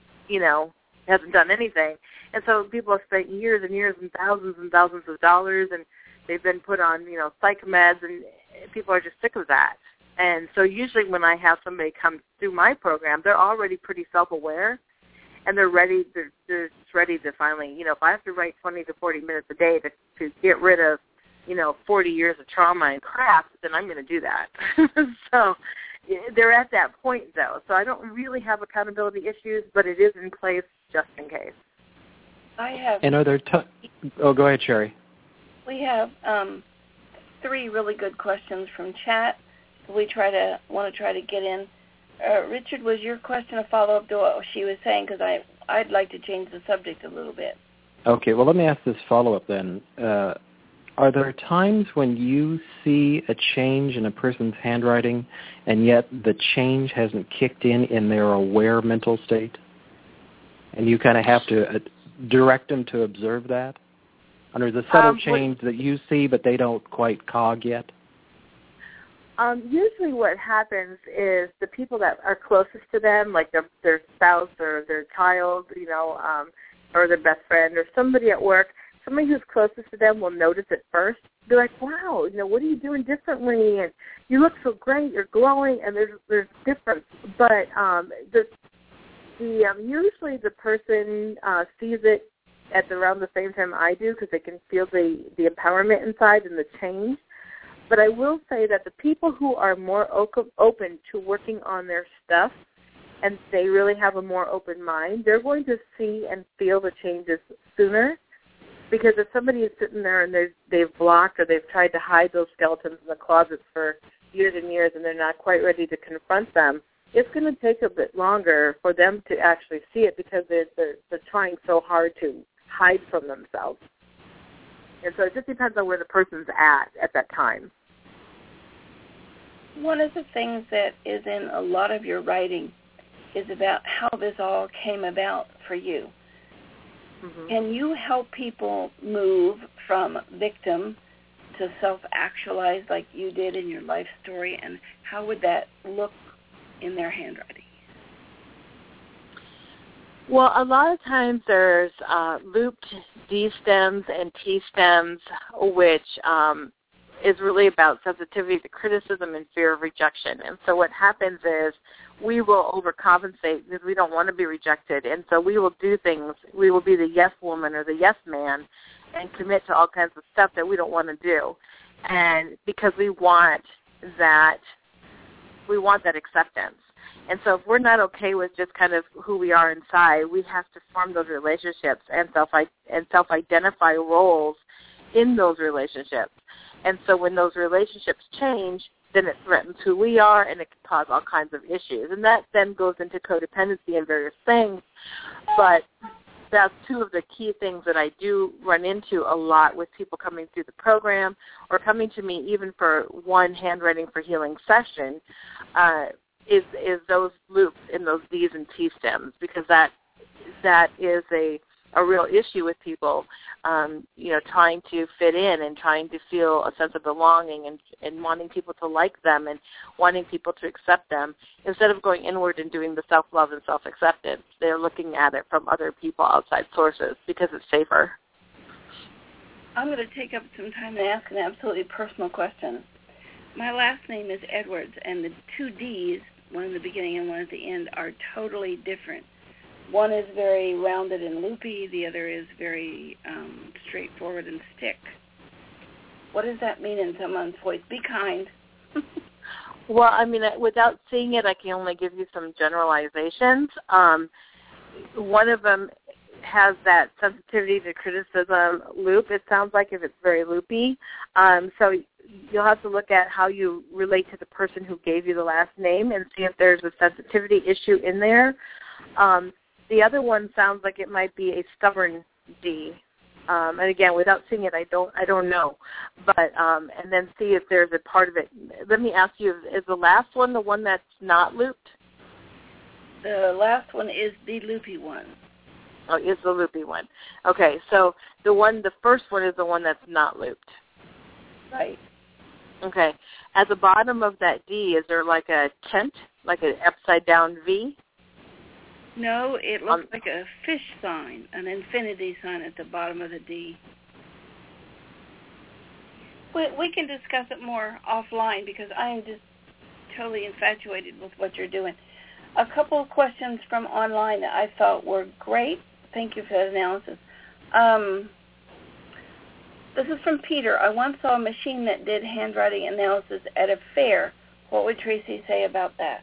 Speaker 4: hasn't done anything. And so people have spent years and years and thousands of dollars, and they've been put on, psych meds, and people are just sick of that. And so usually when I have somebody come through my program, they're already pretty self-aware, and they're ready. They're just ready to finally, if I have to write 20 to 40 minutes a day to get rid of, 40 years of trauma and crap, then I'm going to do that. So they're at that point, though. So I don't really have accountability issues, but it is in place just in case.
Speaker 3: I have.
Speaker 2: And are there? Go ahead, Sherry.
Speaker 3: We have 3 really good questions from chat. We want to try to get in. Richard, was your question a follow-up to what she was saying? Because I'd like to change the subject a little bit.
Speaker 2: Okay, well, let me ask this follow-up then. Are there times when you see a change in a person's handwriting, and yet the change hasn't kicked in their aware mental state? And you kind of have to direct them to observe that? And there's a subtle change that you see, but they don't quite cog yet?
Speaker 4: Usually what happens is the people that are closest to them, like their spouse or their child, or their best friend or somebody at work, somebody who's closest to them will notice it first. Be like, wow, what are you doing differently? And, you look so great, you're glowing, and there's difference. But usually the person sees it at around the same time I do, because they can feel the empowerment inside and the change. But I will say that the people who are more open to working on their stuff, and they really have a more open mind, they're going to see and feel the changes sooner. Because if somebody is sitting there and they've blocked, or they've tried to hide those skeletons in the closets for years and years, and they're not quite ready to confront them, it's going to take a bit longer for them to actually see it, because they're trying so hard to hide from themselves. And so it just depends on where the person's at that time.
Speaker 3: One of the things that is in a lot of your writing is about how this all came about for you. Mm-hmm. Can you help people move from victim to self-actualize like you did in your life story, and how would that look in their handwriting?
Speaker 4: Well, a lot of times there's looped D stems and T stems, which is really about sensitivity to criticism and fear of rejection. And so what happens is we will overcompensate because we don't want to be rejected. And so we will do things. We will be the yes woman or the yes man and commit to all kinds of stuff that we don't want to do. And because we want that acceptance. And so if we're not okay with just kind of who we are inside, we have to form those relationships and self-identify roles in those relationships. And so when those relationships change, then it threatens who we are, and it can cause all kinds of issues. And that then goes into codependency and various things. But that's two of the key things that I do run into a lot with people coming through the program, or coming to me even for one handwriting for healing session, is those loops in those D's and T stems, because that is a real issue with people, trying to fit in and trying to feel a sense of belonging and wanting people to like them and wanting people to accept them. Instead of going inward and doing the self-love and self-acceptance, they're looking at it from other people outside sources because it's safer.
Speaker 3: I'm going to take up some time to ask an absolutely personal question. My last name is Edwards, and the two D's, one in the beginning and one at the end, are totally different. One is very rounded and loopy. The other is very straightforward and stick. What does that mean in someone's voice? Be kind.
Speaker 4: Well, I mean, without seeing it, I can only give you some generalizations. One of them has that sensitivity to criticism loop. It sounds like if it's very loopy. So you'll have to look at how you relate to the person who gave you the last name and see if there's a sensitivity issue in there. The other one sounds like it might be a stubborn D. And again, without seeing it, I don't know. But and then see if there's a part of it. Let me ask you: is the last one the one that's not looped?
Speaker 3: The last one is the loopy one.
Speaker 4: Oh, is the loopy one? Okay, so the first one is the one that's not looped.
Speaker 3: Right.
Speaker 4: Okay. At the bottom of that D, is there like a tent, like an upside down V?
Speaker 3: No, it looks like a fish sign, an infinity sign at the bottom of the D. We can discuss it more offline because I am just totally infatuated with what you're doing. A couple of questions from online that I thought were great. Thank you for that analysis. This is from Peter. I once saw a machine that did handwriting analysis at a fair. What would Tracy say about that?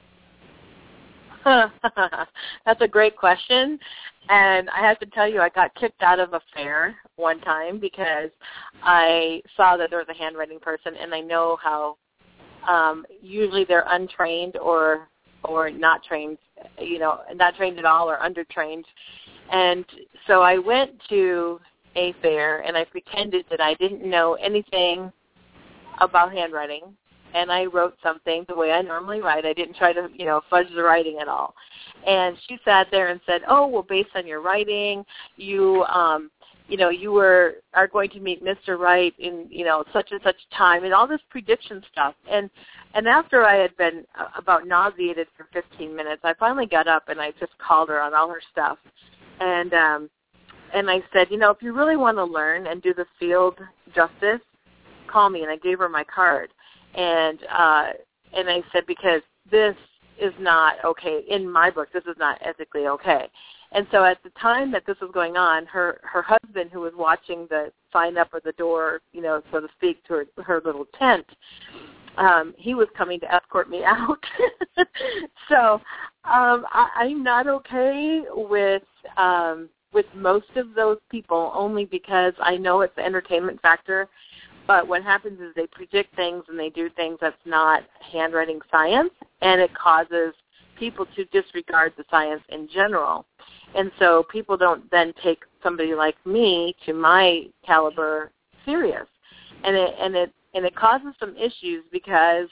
Speaker 4: That's a great question. And I have to tell you, I got kicked out of a fair one time because I saw that there was a handwriting person, and I know how usually they're untrained or not trained, not trained at all or undertrained. And so I went to a fair, and I pretended that I didn't know anything about handwriting, and I wrote something the way I normally write. I didn't try to, fudge the writing at all. And she sat there and said, "Oh, well, based on your writing, you are going to meet Mr. Right in, such and such time," and all this prediction stuff. And after I had been about nauseated for 15 minutes, I finally got up and I just called her on all her stuff. And I said, if you really want to learn and do the field justice, call me. And I gave her my card. And I said, because this is not okay. In my book, this is not ethically okay. And so at the time that this was going on, her husband, who was watching the sign up at the door, so to speak, to her little tent, he was coming to escort me out. So I'm not okay with most of those people, only because I know it's the entertainment factor. But what happens is they predict things and they do things that's not handwriting science, and it causes people to disregard the science in general. And so people don't then take somebody like me, to my caliber, serious. And it causes some issues because,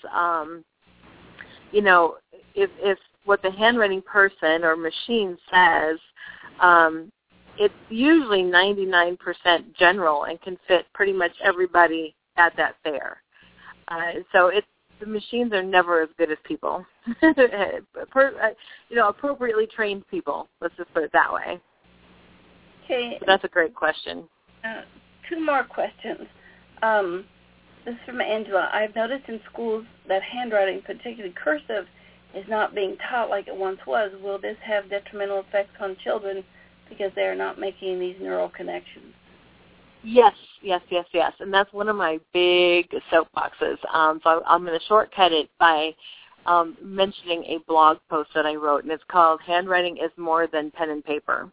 Speaker 4: if what the handwriting person or machine says, it's usually 99% general and can fit pretty much everybody at that fair. So the machines are never as good as people. Appropriately trained people. Let's just put it that way.
Speaker 3: Okay.
Speaker 4: So that's a great question.
Speaker 3: 2 more questions. This is from Angela. I've noticed in schools that handwriting, particularly cursive, is not being taught like it once was. Will this have detrimental effects on children because they are not making these neural connections?
Speaker 4: Yes. And that's one of my big soapboxes. So I'm going to shortcut it by mentioning a blog post that I wrote, and it's called Handwriting is More Than Pen and Paper.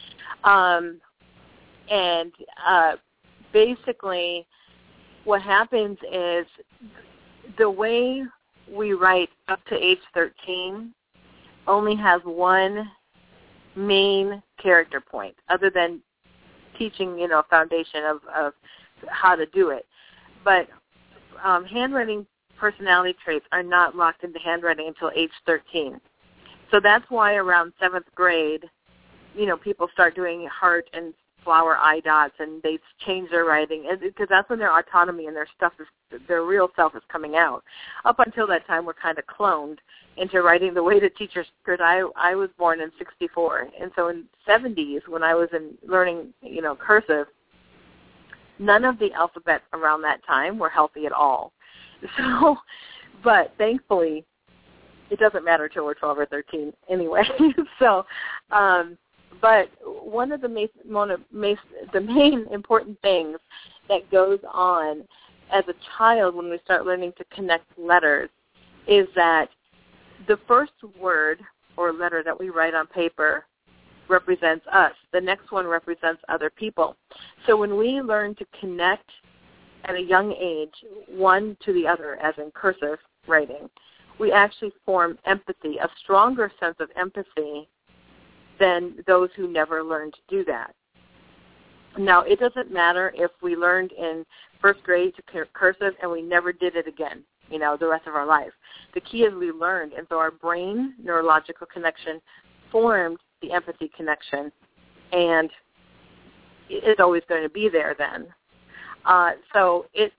Speaker 4: Basically what happens is the way we write up to age 13 only has one main character point, other than teaching, a foundation of how to do it. But handwriting personality traits are not locked into handwriting until age 13. So that's why around 7th grade, people start doing heart and flower eye dots, and they change their writing, because that's when their autonomy and their real self is coming out. Up until that time, we're kind of cloned into writing the way the teachers, because I was born in 1964, and so in the 70s, when I was learning, cursive, none of the alphabet around that time were healthy at all. So, but thankfully, it doesn't matter till we're 12 or 13 anyway. So, but one of the main important things that goes on as a child when we start learning to connect letters is that the first word or letter that we write on paper represents us. The next one represents other people. So when we learn to connect at a young age, one to the other, as in cursive writing, we actually form empathy, a stronger sense of empathy than those who never learned to do that. Now, it doesn't matter if we learned in 1st grade to cursive and we never did it again, the rest of our life. The key is we learned, and so our brain neurological connection formed the empathy connection, and it's always going to be there then. So it's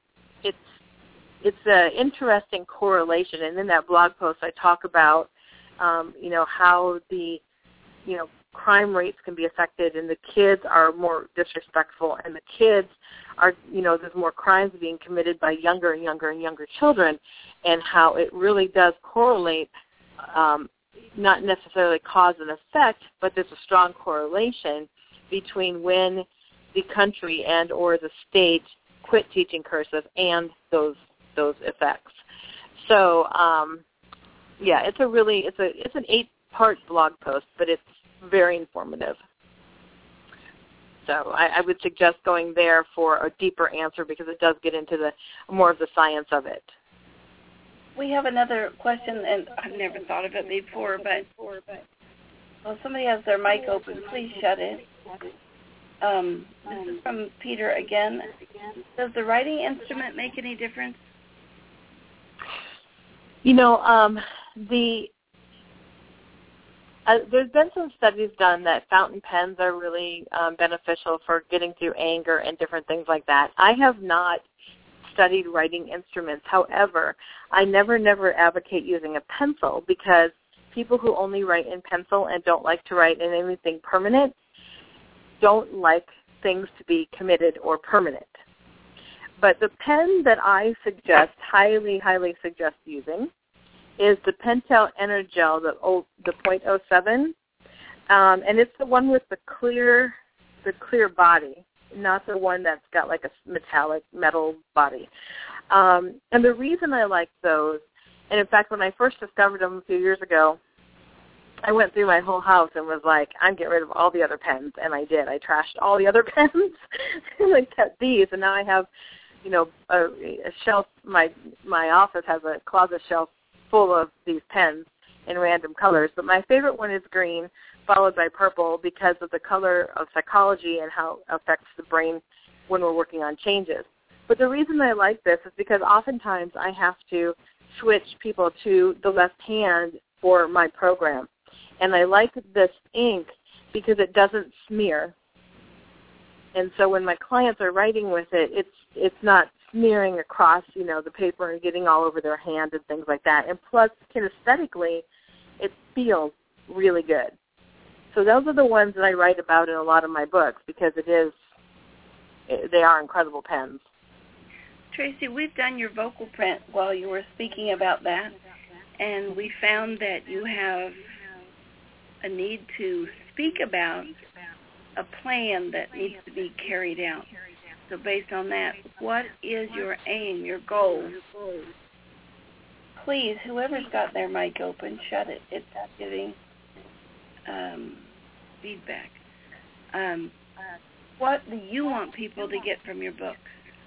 Speaker 4: an interesting correlation, and in that blog post I talk about, how the crime rates can be affected, and the kids are more disrespectful, and the kids are, there's more crimes being committed by younger and younger children, and how it really does correlate, not necessarily cause and effect, but there's a strong correlation between when the country and or the state quit teaching cursive and those effects. So, it's an 8-part blog post, but it's very informative. So I would suggest going there for a deeper answer, because it does get into more of the science of it.
Speaker 3: We have another question, and I've never thought of it before, but somebody has their mic open. Please shut it. This is from Peter again. Does the writing instrument make any difference?
Speaker 4: There's been some studies done that fountain pens are really beneficial for getting through anger and different things like that. I have not studied writing instruments. However, I never advocate using a pencil, because people who only write in pencil and don't like to write in anything permanent don't like things to be committed or permanent. But the pen that I suggest, highly, highly suggest using, is the Pentel Energel, the .07, and it's the one with the clear body, not the one that's got like a metallic metal body. And the reason I like those, and in fact, when I first discovered them a few years ago, I went through my whole house and was like, I'm getting rid of all the other pens, and I did. I trashed all the other pens, and I kept these, and now I have, a shelf. My office has a closet shelf full of these pens in random colors, but my favorite one is green, followed by purple, because of the color of psychology and how it affects the brain when we're working on changes. But the reason I like this is because oftentimes I have to switch people to the left hand for my program. And I like this ink because it doesn't smear. And so when my clients are writing with it, it's not smearing across, the paper and getting all over their hand and things like that. And plus, kinesthetically, it feels really good. So those are the ones that I write about in a lot of my books because they are incredible pens.
Speaker 3: Tracy, we've done your vocal print while you were speaking about that, and we found that you have a need to speak about a plan that needs to be carried out. So based on that, what is your aim, your goal? Please, whoever's got their mic open, shut it. It's giving feedback. What do you want people to get from your books?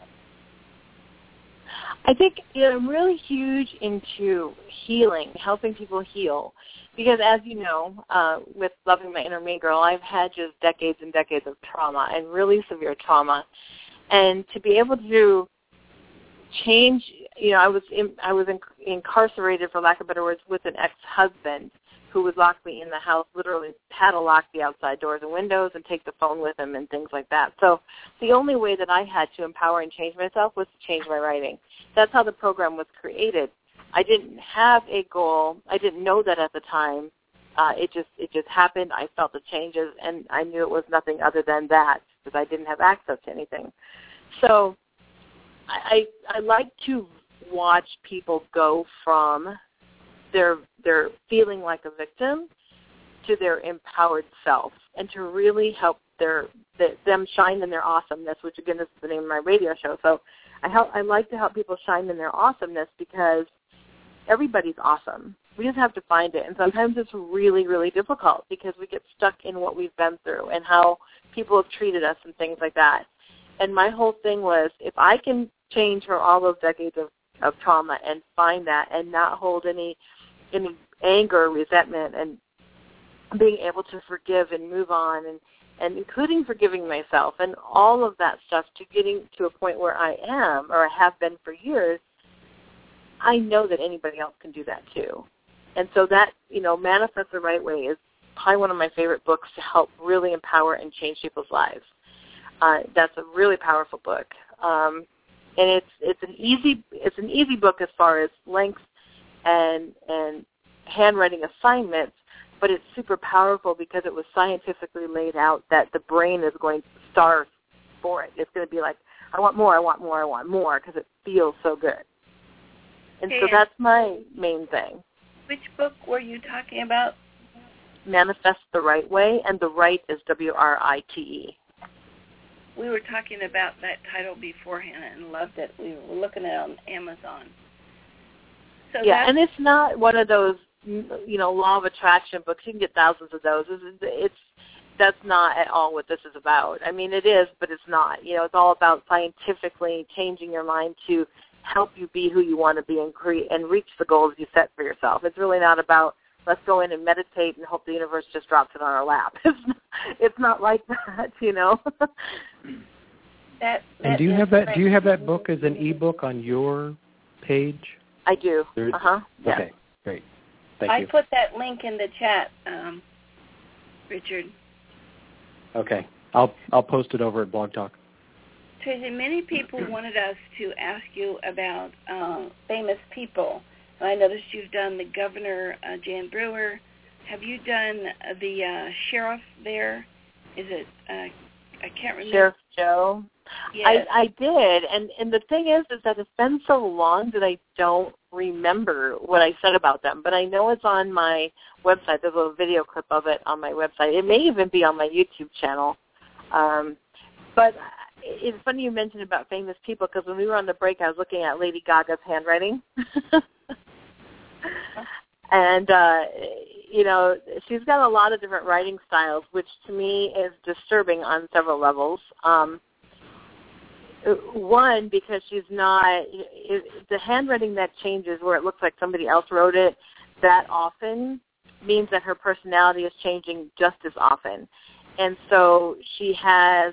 Speaker 4: I think I'm really huge into healing, helping people heal. Because as you know, with Loving My Inner Me Girl, I've had just decades and decades of trauma and really severe trauma. And to be able to change, I was incarcerated, for lack of better words, with an ex-husband who would lock me in the house, literally padlock the outside doors and windows and take the phone with him and things like that. So the only way that I had to empower and change myself was to change my writing. That's how the program was created. I didn't have a goal. I didn't know that at the time. It just happened. I felt the changes, and I knew it was nothing other than that because I didn't have access to anything. So I like to watch people go from their feeling like a victim to their empowered self, and to really help them shine in their awesomeness, which again is the name of my radio show. So I like to help people shine in their awesomeness because everybody's awesome. We just have to find it, and sometimes it's really, really difficult because we get stuck in what we've been through and how people have treated us and things like that. And my whole thing was, if I can change from all those decades of trauma and find that and not hold any anger or resentment, and being able to forgive and move on, and including forgiving myself and all of that stuff, to getting to a point where I am, or I have been for years, I know that anybody else can do that too. And so that, Manifest the Right Way is probably one of my favorite books to help really empower and change people's lives. That's a really powerful book. And it's an easy book as far as length and handwriting assignments, but it's super powerful because it was scientifically laid out that the brain is going to starve for it. It's going to be like, I want more, I want more, I want more, because it feels so good. And so that's my main thing.
Speaker 3: Which book were you talking about?
Speaker 4: Manifest the Right Way, and the right is WRITE.
Speaker 3: We were talking about that title beforehand and loved it. We were looking at it on Amazon. So
Speaker 4: yeah, and it's not one of those, law of attraction books. You can get thousands of those. That's not at all what this is about. I mean, it is, but it's not. It's all about scientifically changing your mind to help you be who you want to be and reach the goals you set for yourself. It's really not about, let's go in and meditate and hope the universe just drops it on our lap. It's not like that,
Speaker 2: And do you have that book as an ebook on your page?
Speaker 4: I do. Yeah.
Speaker 2: Okay, great. Thank you.
Speaker 3: I put that link in the chat, Richard.
Speaker 2: Okay, I'll post it over at Blog Talk.
Speaker 3: Tracy, many people wanted us to ask you about famous people. I noticed you've done the Governor, Jan Brewer. Have you done the sheriff there? Is it, I can't remember.
Speaker 4: show?
Speaker 3: Yes.
Speaker 4: I did, and the thing is that it's been so long that I don't remember what I said about them, but I know it's on my website. There's a little video clip of it on my website. It may even be on my YouTube channel. But it's funny you mentioned about famous people, because when we were on the break, I was looking at Lady Gaga's handwriting. And, she's got a lot of different writing styles, which to me is disturbing on several levels. One, because she's not, the handwriting that changes where it looks like somebody else wrote it, that often means that her personality is changing just as often. And so she has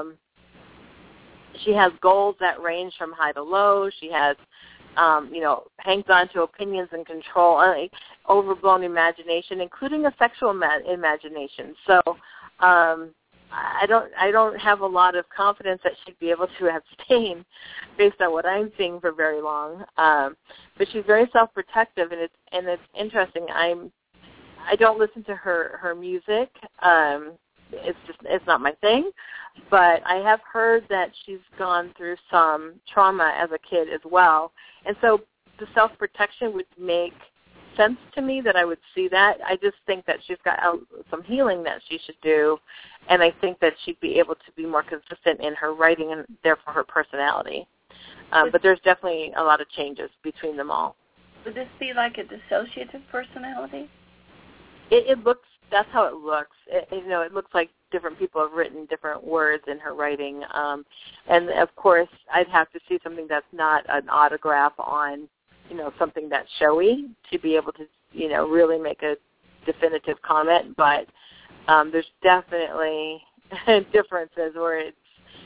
Speaker 4: goals that range from high to low. She has, hangs on to opinions and control, overblown imagination, including a sexual imagination. So I don't have a lot of confidence that she'd be able to abstain based on what I'm seeing for very long. But she's very self-protective, and it's interesting. I don't listen to her music. It's not my thing. But I have heard that she's gone through some trauma as a kid as well. And so the self-protection would make sense to me that I would see that. I just think that she's got some healing that she should do, and I think that she'd be able to be more consistent in her writing and therefore her personality. But there's definitely a lot of changes between them all.
Speaker 3: Would this be like a dissociative personality?
Speaker 4: It looks, that's how it looks. It looks like different people have written different words in her writing. And, of course, I'd have to see something that's not an autograph on, something that's showy to be able to, really make a definitive comment. But there's definitely differences where it's,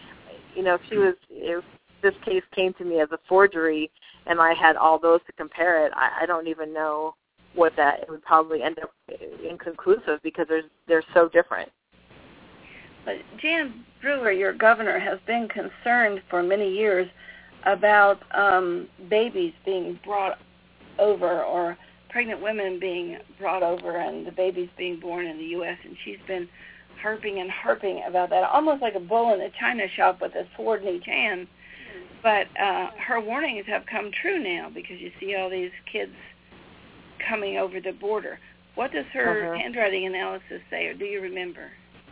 Speaker 4: if this case came to me as a forgery and I had all those to compare it, I don't even know what that, it would probably end up inconclusive because they're so different.
Speaker 3: But Jan Brewer, your governor, has been concerned for many years about babies being brought over or pregnant women being brought over and the babies being born in the U.S., and she's been harping about that, almost like a bull in a china shop with a sword in each hand. But her warnings have come true now because you see all these kids coming over the border. What does her handwriting analysis say, or do you remember?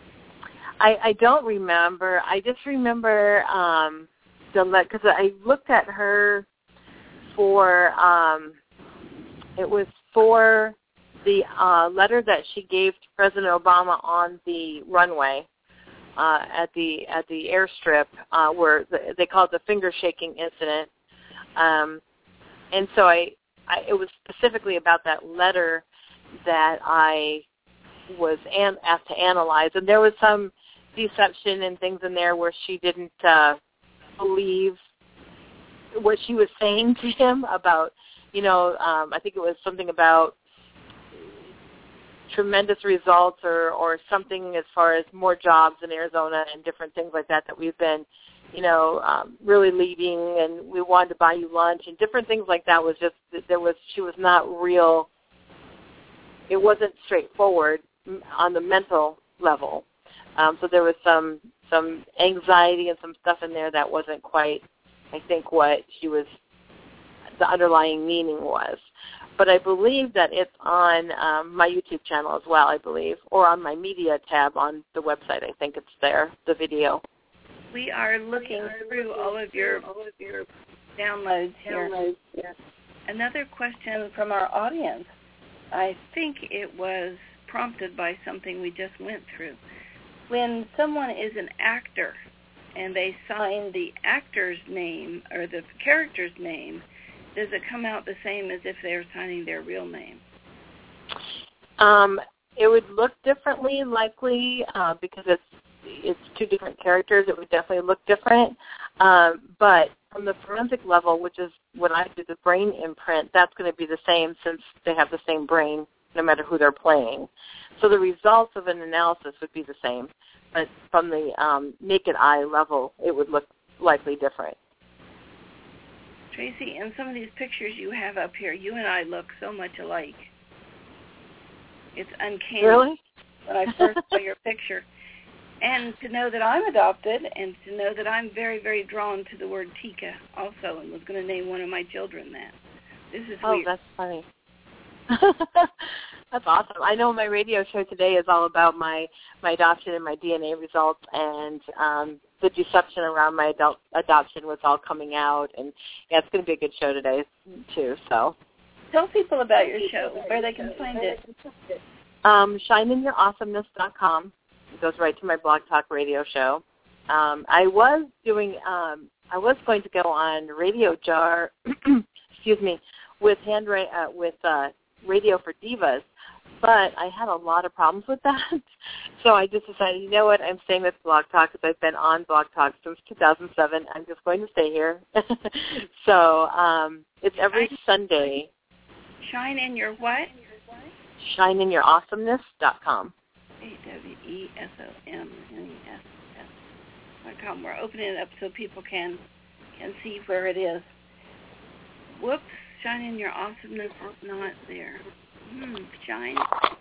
Speaker 4: I don't remember. I just remember because I looked at her for it was for the letter that she gave to President Obama on the runway at the airstrip where they call it the finger shaking incident, and so it was specifically about that letter that I was asked to analyze, and there was some deception and things in there where she didn't believe what she was saying to him about, I think it was something about tremendous results or something as far as more jobs in Arizona and different things like that we've been, really leading, and we wanted to buy you lunch and different things like that. Was just, she was not real. It wasn't straightforward on the mental level. So there was some anxiety and some stuff in there that wasn't quite, I think, what the underlying meaning was. But I believe that it's on my YouTube channel as well, I believe, or on my media tab on the website. I think it's there, the video.
Speaker 3: We are looking through all of your downloads here. Another question from our audience. I think it was prompted by something we just went through. When someone is an actor and they sign the actor's name or the character's name, does it come out the same as if they're signing their real name?
Speaker 4: It would look differently, likely, because it's two different characters. It would definitely look different. But from the forensic level, which is when I do the brain imprint, that's going to be the same since they have the same brain, no matter who they're playing. So the results of an analysis would be the same, but from the naked eye level, it would look likely different.
Speaker 3: Tracy, in some of these pictures you have up here, you and I look so much alike. It's uncanny.
Speaker 4: Really?
Speaker 3: When I first saw your picture, And to know that I'm adopted, and to know that I'm very, very drawn to the word Tika also, and was going to name one of my children that. This is weird.
Speaker 4: Oh, that's funny. That's awesome. I know my radio show today is all about my adoption and my DNA results, and the deception around my adoption was all coming out. And, yeah, it's going to be a good show today, too. So
Speaker 3: tell people about your show, where they can find it.
Speaker 4: ShineInYourAwesomeness.com. It goes right to my Blog Talk Radio show. I was going to go on Radio Jar, excuse me, with Radio for Divas, but I had a lot of problems with that. So I just decided, you know what, I'm staying with Blog Talk because I've been on Blog Talk since 2007. I'm just going to stay here. So it's every Sunday.
Speaker 3: Shine in your what?
Speaker 4: ShineInYourAwesomeness.com.
Speaker 3: AWESOMNESS.com. We're opening it up so people can see where it is. Whoops, Shine in Your Awesomeness is not there. Shine.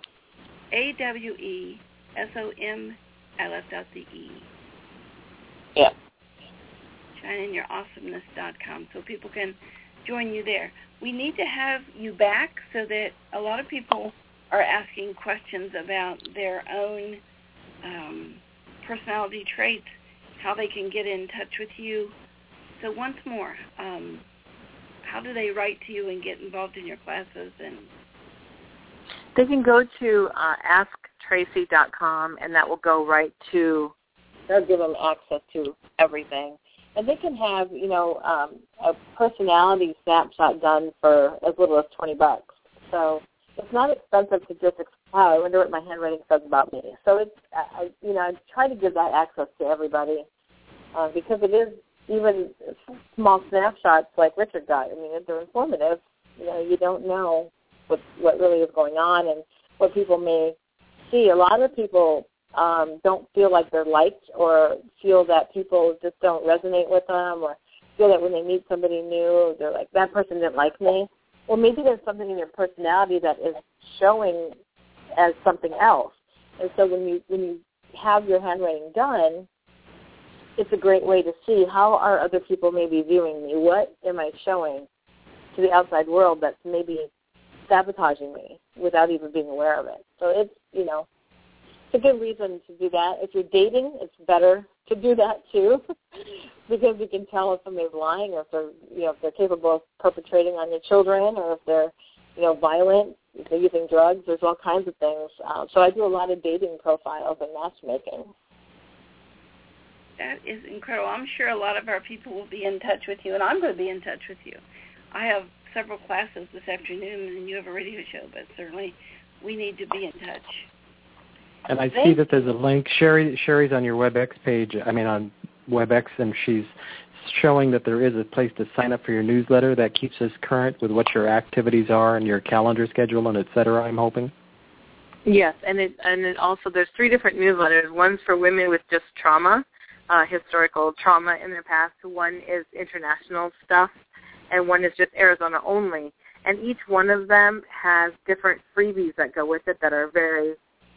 Speaker 3: AWESOM. I left out the E.
Speaker 4: Yeah.
Speaker 3: ShineInYourAwesomeness.com so people can join you there. We need to have you back so that a lot of people are asking questions about their own personality traits, how they can get in touch with you. So once more, how do they write to you and get involved in your classes? And
Speaker 4: they can go to AskTracy.com, and that will go right to, they'll give them access to everything. And they can have, a personality snapshot done for as little as $20. So it's not expensive to just, wow, I wonder what my handwriting says about me. So it's, I try to give that access to everybody because it is even small snapshots like Richard got. I mean, they're informative. You don't know what really is going on and what people may see. A lot of people don't feel like they're liked or feel that people just don't resonate with them or feel that when they meet somebody new, they're like, that person didn't like me. Well, maybe there's something in your personality that is showing as something else. And so when you have your handwriting done, it's a great way to see how are other people maybe viewing me. What am I showing to the outside world that's maybe sabotaging me without even being aware of it. So it's, it's a good reason to do that. If you're dating, it's better to do that too because you can tell if somebody's lying or if they're capable of perpetrating on your children or if they're, violent, if they're using drugs. There's all kinds of things. So I do a lot of dating profiles and matchmaking.
Speaker 3: That is incredible. I'm sure a lot of our people will be in touch with you, and I'm going to be in touch with you. I have several classes this afternoon, and you have a radio show, but certainly we need to be in touch.
Speaker 2: And I see that there's a link. Sherry's on your WebEx page, on WebEx, and she's showing that there is a place to sign up for your newsletter that keeps us current with what your activities are and your calendar schedule and et cetera, I'm hoping.
Speaker 4: Yes, and it also, there's 3 different newsletters. One's for women with just trauma, historical trauma in their past. One is international stuff, and one is just Arizona only. And each one of them has different freebies that go with it that are very,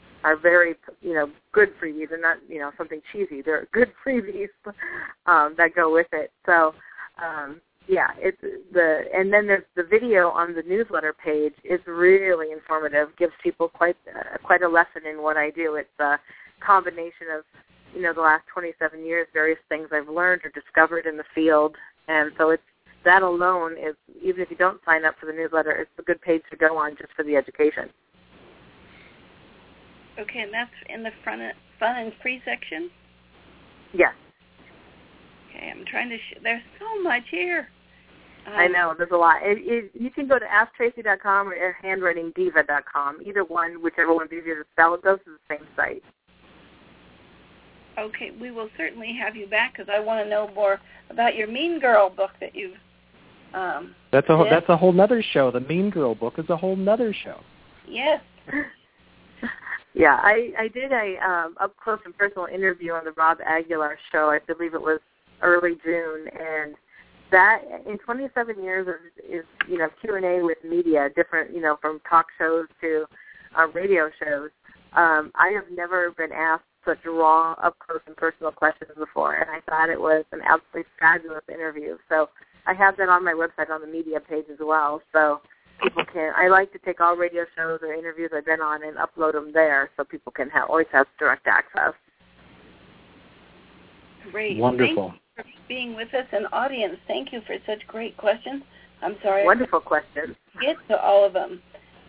Speaker 4: good freebies. They're not, something cheesy. They're good freebies that go with it. So, and then there's the video on the newsletter page is really informative. Gives people quite a lesson in what I do. It's a combination of, the last 27 years, various things I've learned or discovered in the field, and so that alone is, even if you don't sign up for the newsletter, it's a good page to go on just for the education.
Speaker 3: Okay, and that's in the fun and free section?
Speaker 4: Yes.
Speaker 3: Okay, I'm trying to there's so much here.
Speaker 4: I know, there's a lot. You can go to AskTracy.com or HandwritingDiva.com. Either one, whichever one's easier to spell, it goes to the same site.
Speaker 3: Okay, we will certainly have you back because I want to know more about your Mean Girl book that you've
Speaker 2: That's a whole nother show. The Mean Girl book is a whole nother show.
Speaker 3: Yes.
Speaker 4: Yeah, I did a up close and personal interview on the Rob Aguilar show. I believe it was early June, and that in 27 years is Q&A with media, different from talk shows to radio shows. I have never been asked such raw, up-close and personal questions before, and I thought it was an absolutely fabulous interview. So I have that on my website on the media page as well, so people can. I like to take all radio shows or interviews I've been on and upload them there so people can always have direct access.
Speaker 3: Great.
Speaker 2: Wonderful.
Speaker 3: Thank you for being with us. And audience, thank you for such great questions. I'm sorry.
Speaker 4: Wonderful questions.
Speaker 3: Get to all of them.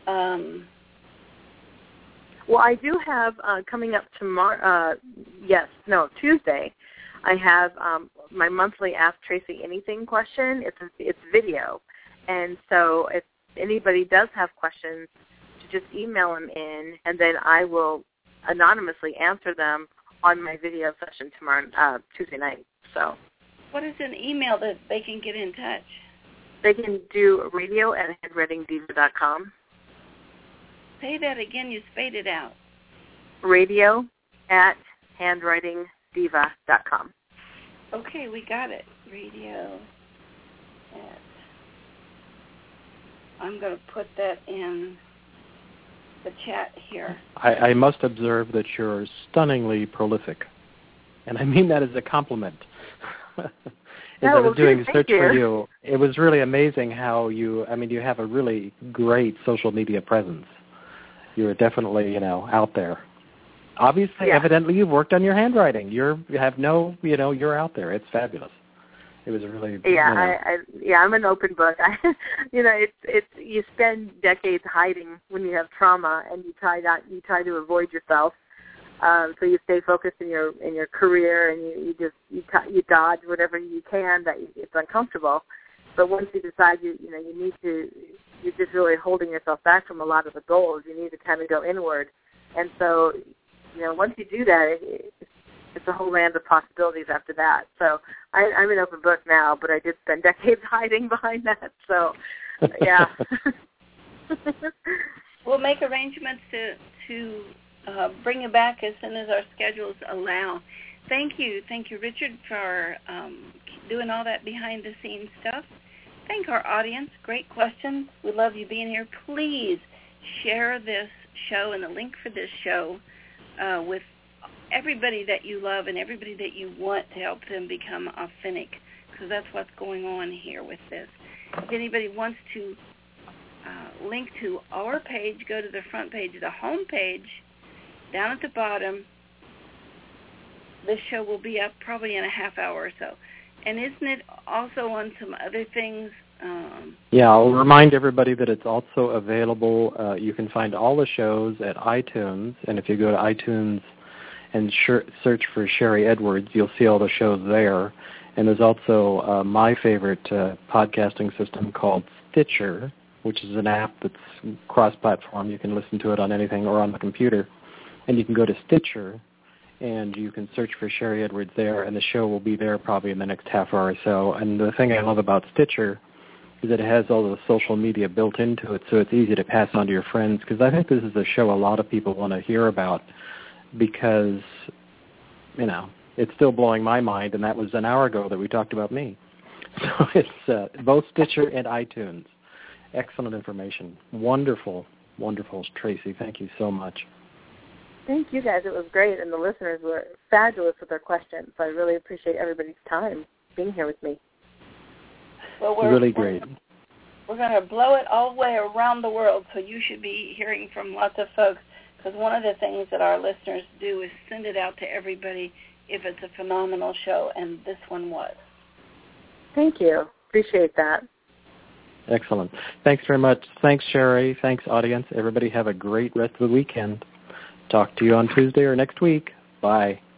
Speaker 4: Well, I do have coming up tomorrow. Tuesday. I have my monthly Ask Tracy Anything question. It's video, and so if anybody does have questions, to just email them in, and then I will anonymously answer them on my video session tomorrow, Tuesday night. So,
Speaker 3: what is an email that they can get in touch?
Speaker 4: They can do radio@handwritingdiva.com.
Speaker 3: Say that again. You spade it out.
Speaker 4: radio@handwritingdiva.com.
Speaker 3: Okay, we got it. Radio. I'm going to put that in the chat here.
Speaker 2: I must observe that you're stunningly prolific, and I mean that as a compliment. As I was doing a search for you, it was really amazing how you have a really great social media presence. You're definitely, out there. Obviously, Evidently, you've worked on your handwriting. You're out there. It's fabulous. It was really I'm an open book.
Speaker 4: You spend decades hiding when you have trauma, and you try to avoid yourself. So you stay focused in your career, and you dodge whatever you can that it's uncomfortable. But once you decide you're just really holding yourself back from a lot of the goals. You need to kind of go inward, and so once you do that, it's a whole land of possibilities after that. So I'm an open book now, but I did spend decades hiding behind that. So yeah.
Speaker 3: We'll make arrangements to bring you back as soon as our schedules allow. Thank you, Richard, for doing all that behind-the-scenes stuff. Thank our audience. Great questions. We love you being here. Please share this show and the link for this show with everybody that you love and everybody that you want to help them become authentic, because that's what's going on here with this. If anybody wants to link to our page, go to the front page, the home page. Down at the bottom, this show will be up probably in a half hour or so. And isn't it also on some other things?
Speaker 2: I'll remind everybody that it's also available. You can find all the shows at iTunes, and if you go to iTunes and search for Sherry Edwards, you'll see all the shows there. And there's also my favorite podcasting system called Stitcher, which is an app that's cross-platform. You can listen to it on anything or on the computer. And you can go to Stitcher, and you can search for Sherry Edwards there, and the show will be there probably in the next half hour or so. And the thing I love about Stitcher is that it has all the social media built into it, so it's easy to pass on to your friends, because I think this is a show a lot of people want to hear about, because, it's still blowing my mind, and that was an hour ago that we talked about me. So it's both Stitcher and iTunes. Excellent information. Wonderful, wonderful, Tracy. Thank you so much.
Speaker 4: Thank you, guys. It was great, and the listeners were fabulous with their questions. So I really appreciate everybody's time being here with me.
Speaker 3: Well,
Speaker 2: really great.
Speaker 3: We're going to blow it all the way around the world, so you should be hearing from lots of folks, because one of the things that our listeners do is send it out to everybody if it's a phenomenal show, and this one was. Thank you. Appreciate that.
Speaker 2: Excellent. Thanks very much. Thanks, Sherry. Thanks, audience. Everybody have a great rest of the weekend. Talk to you on Tuesday or next week. Bye.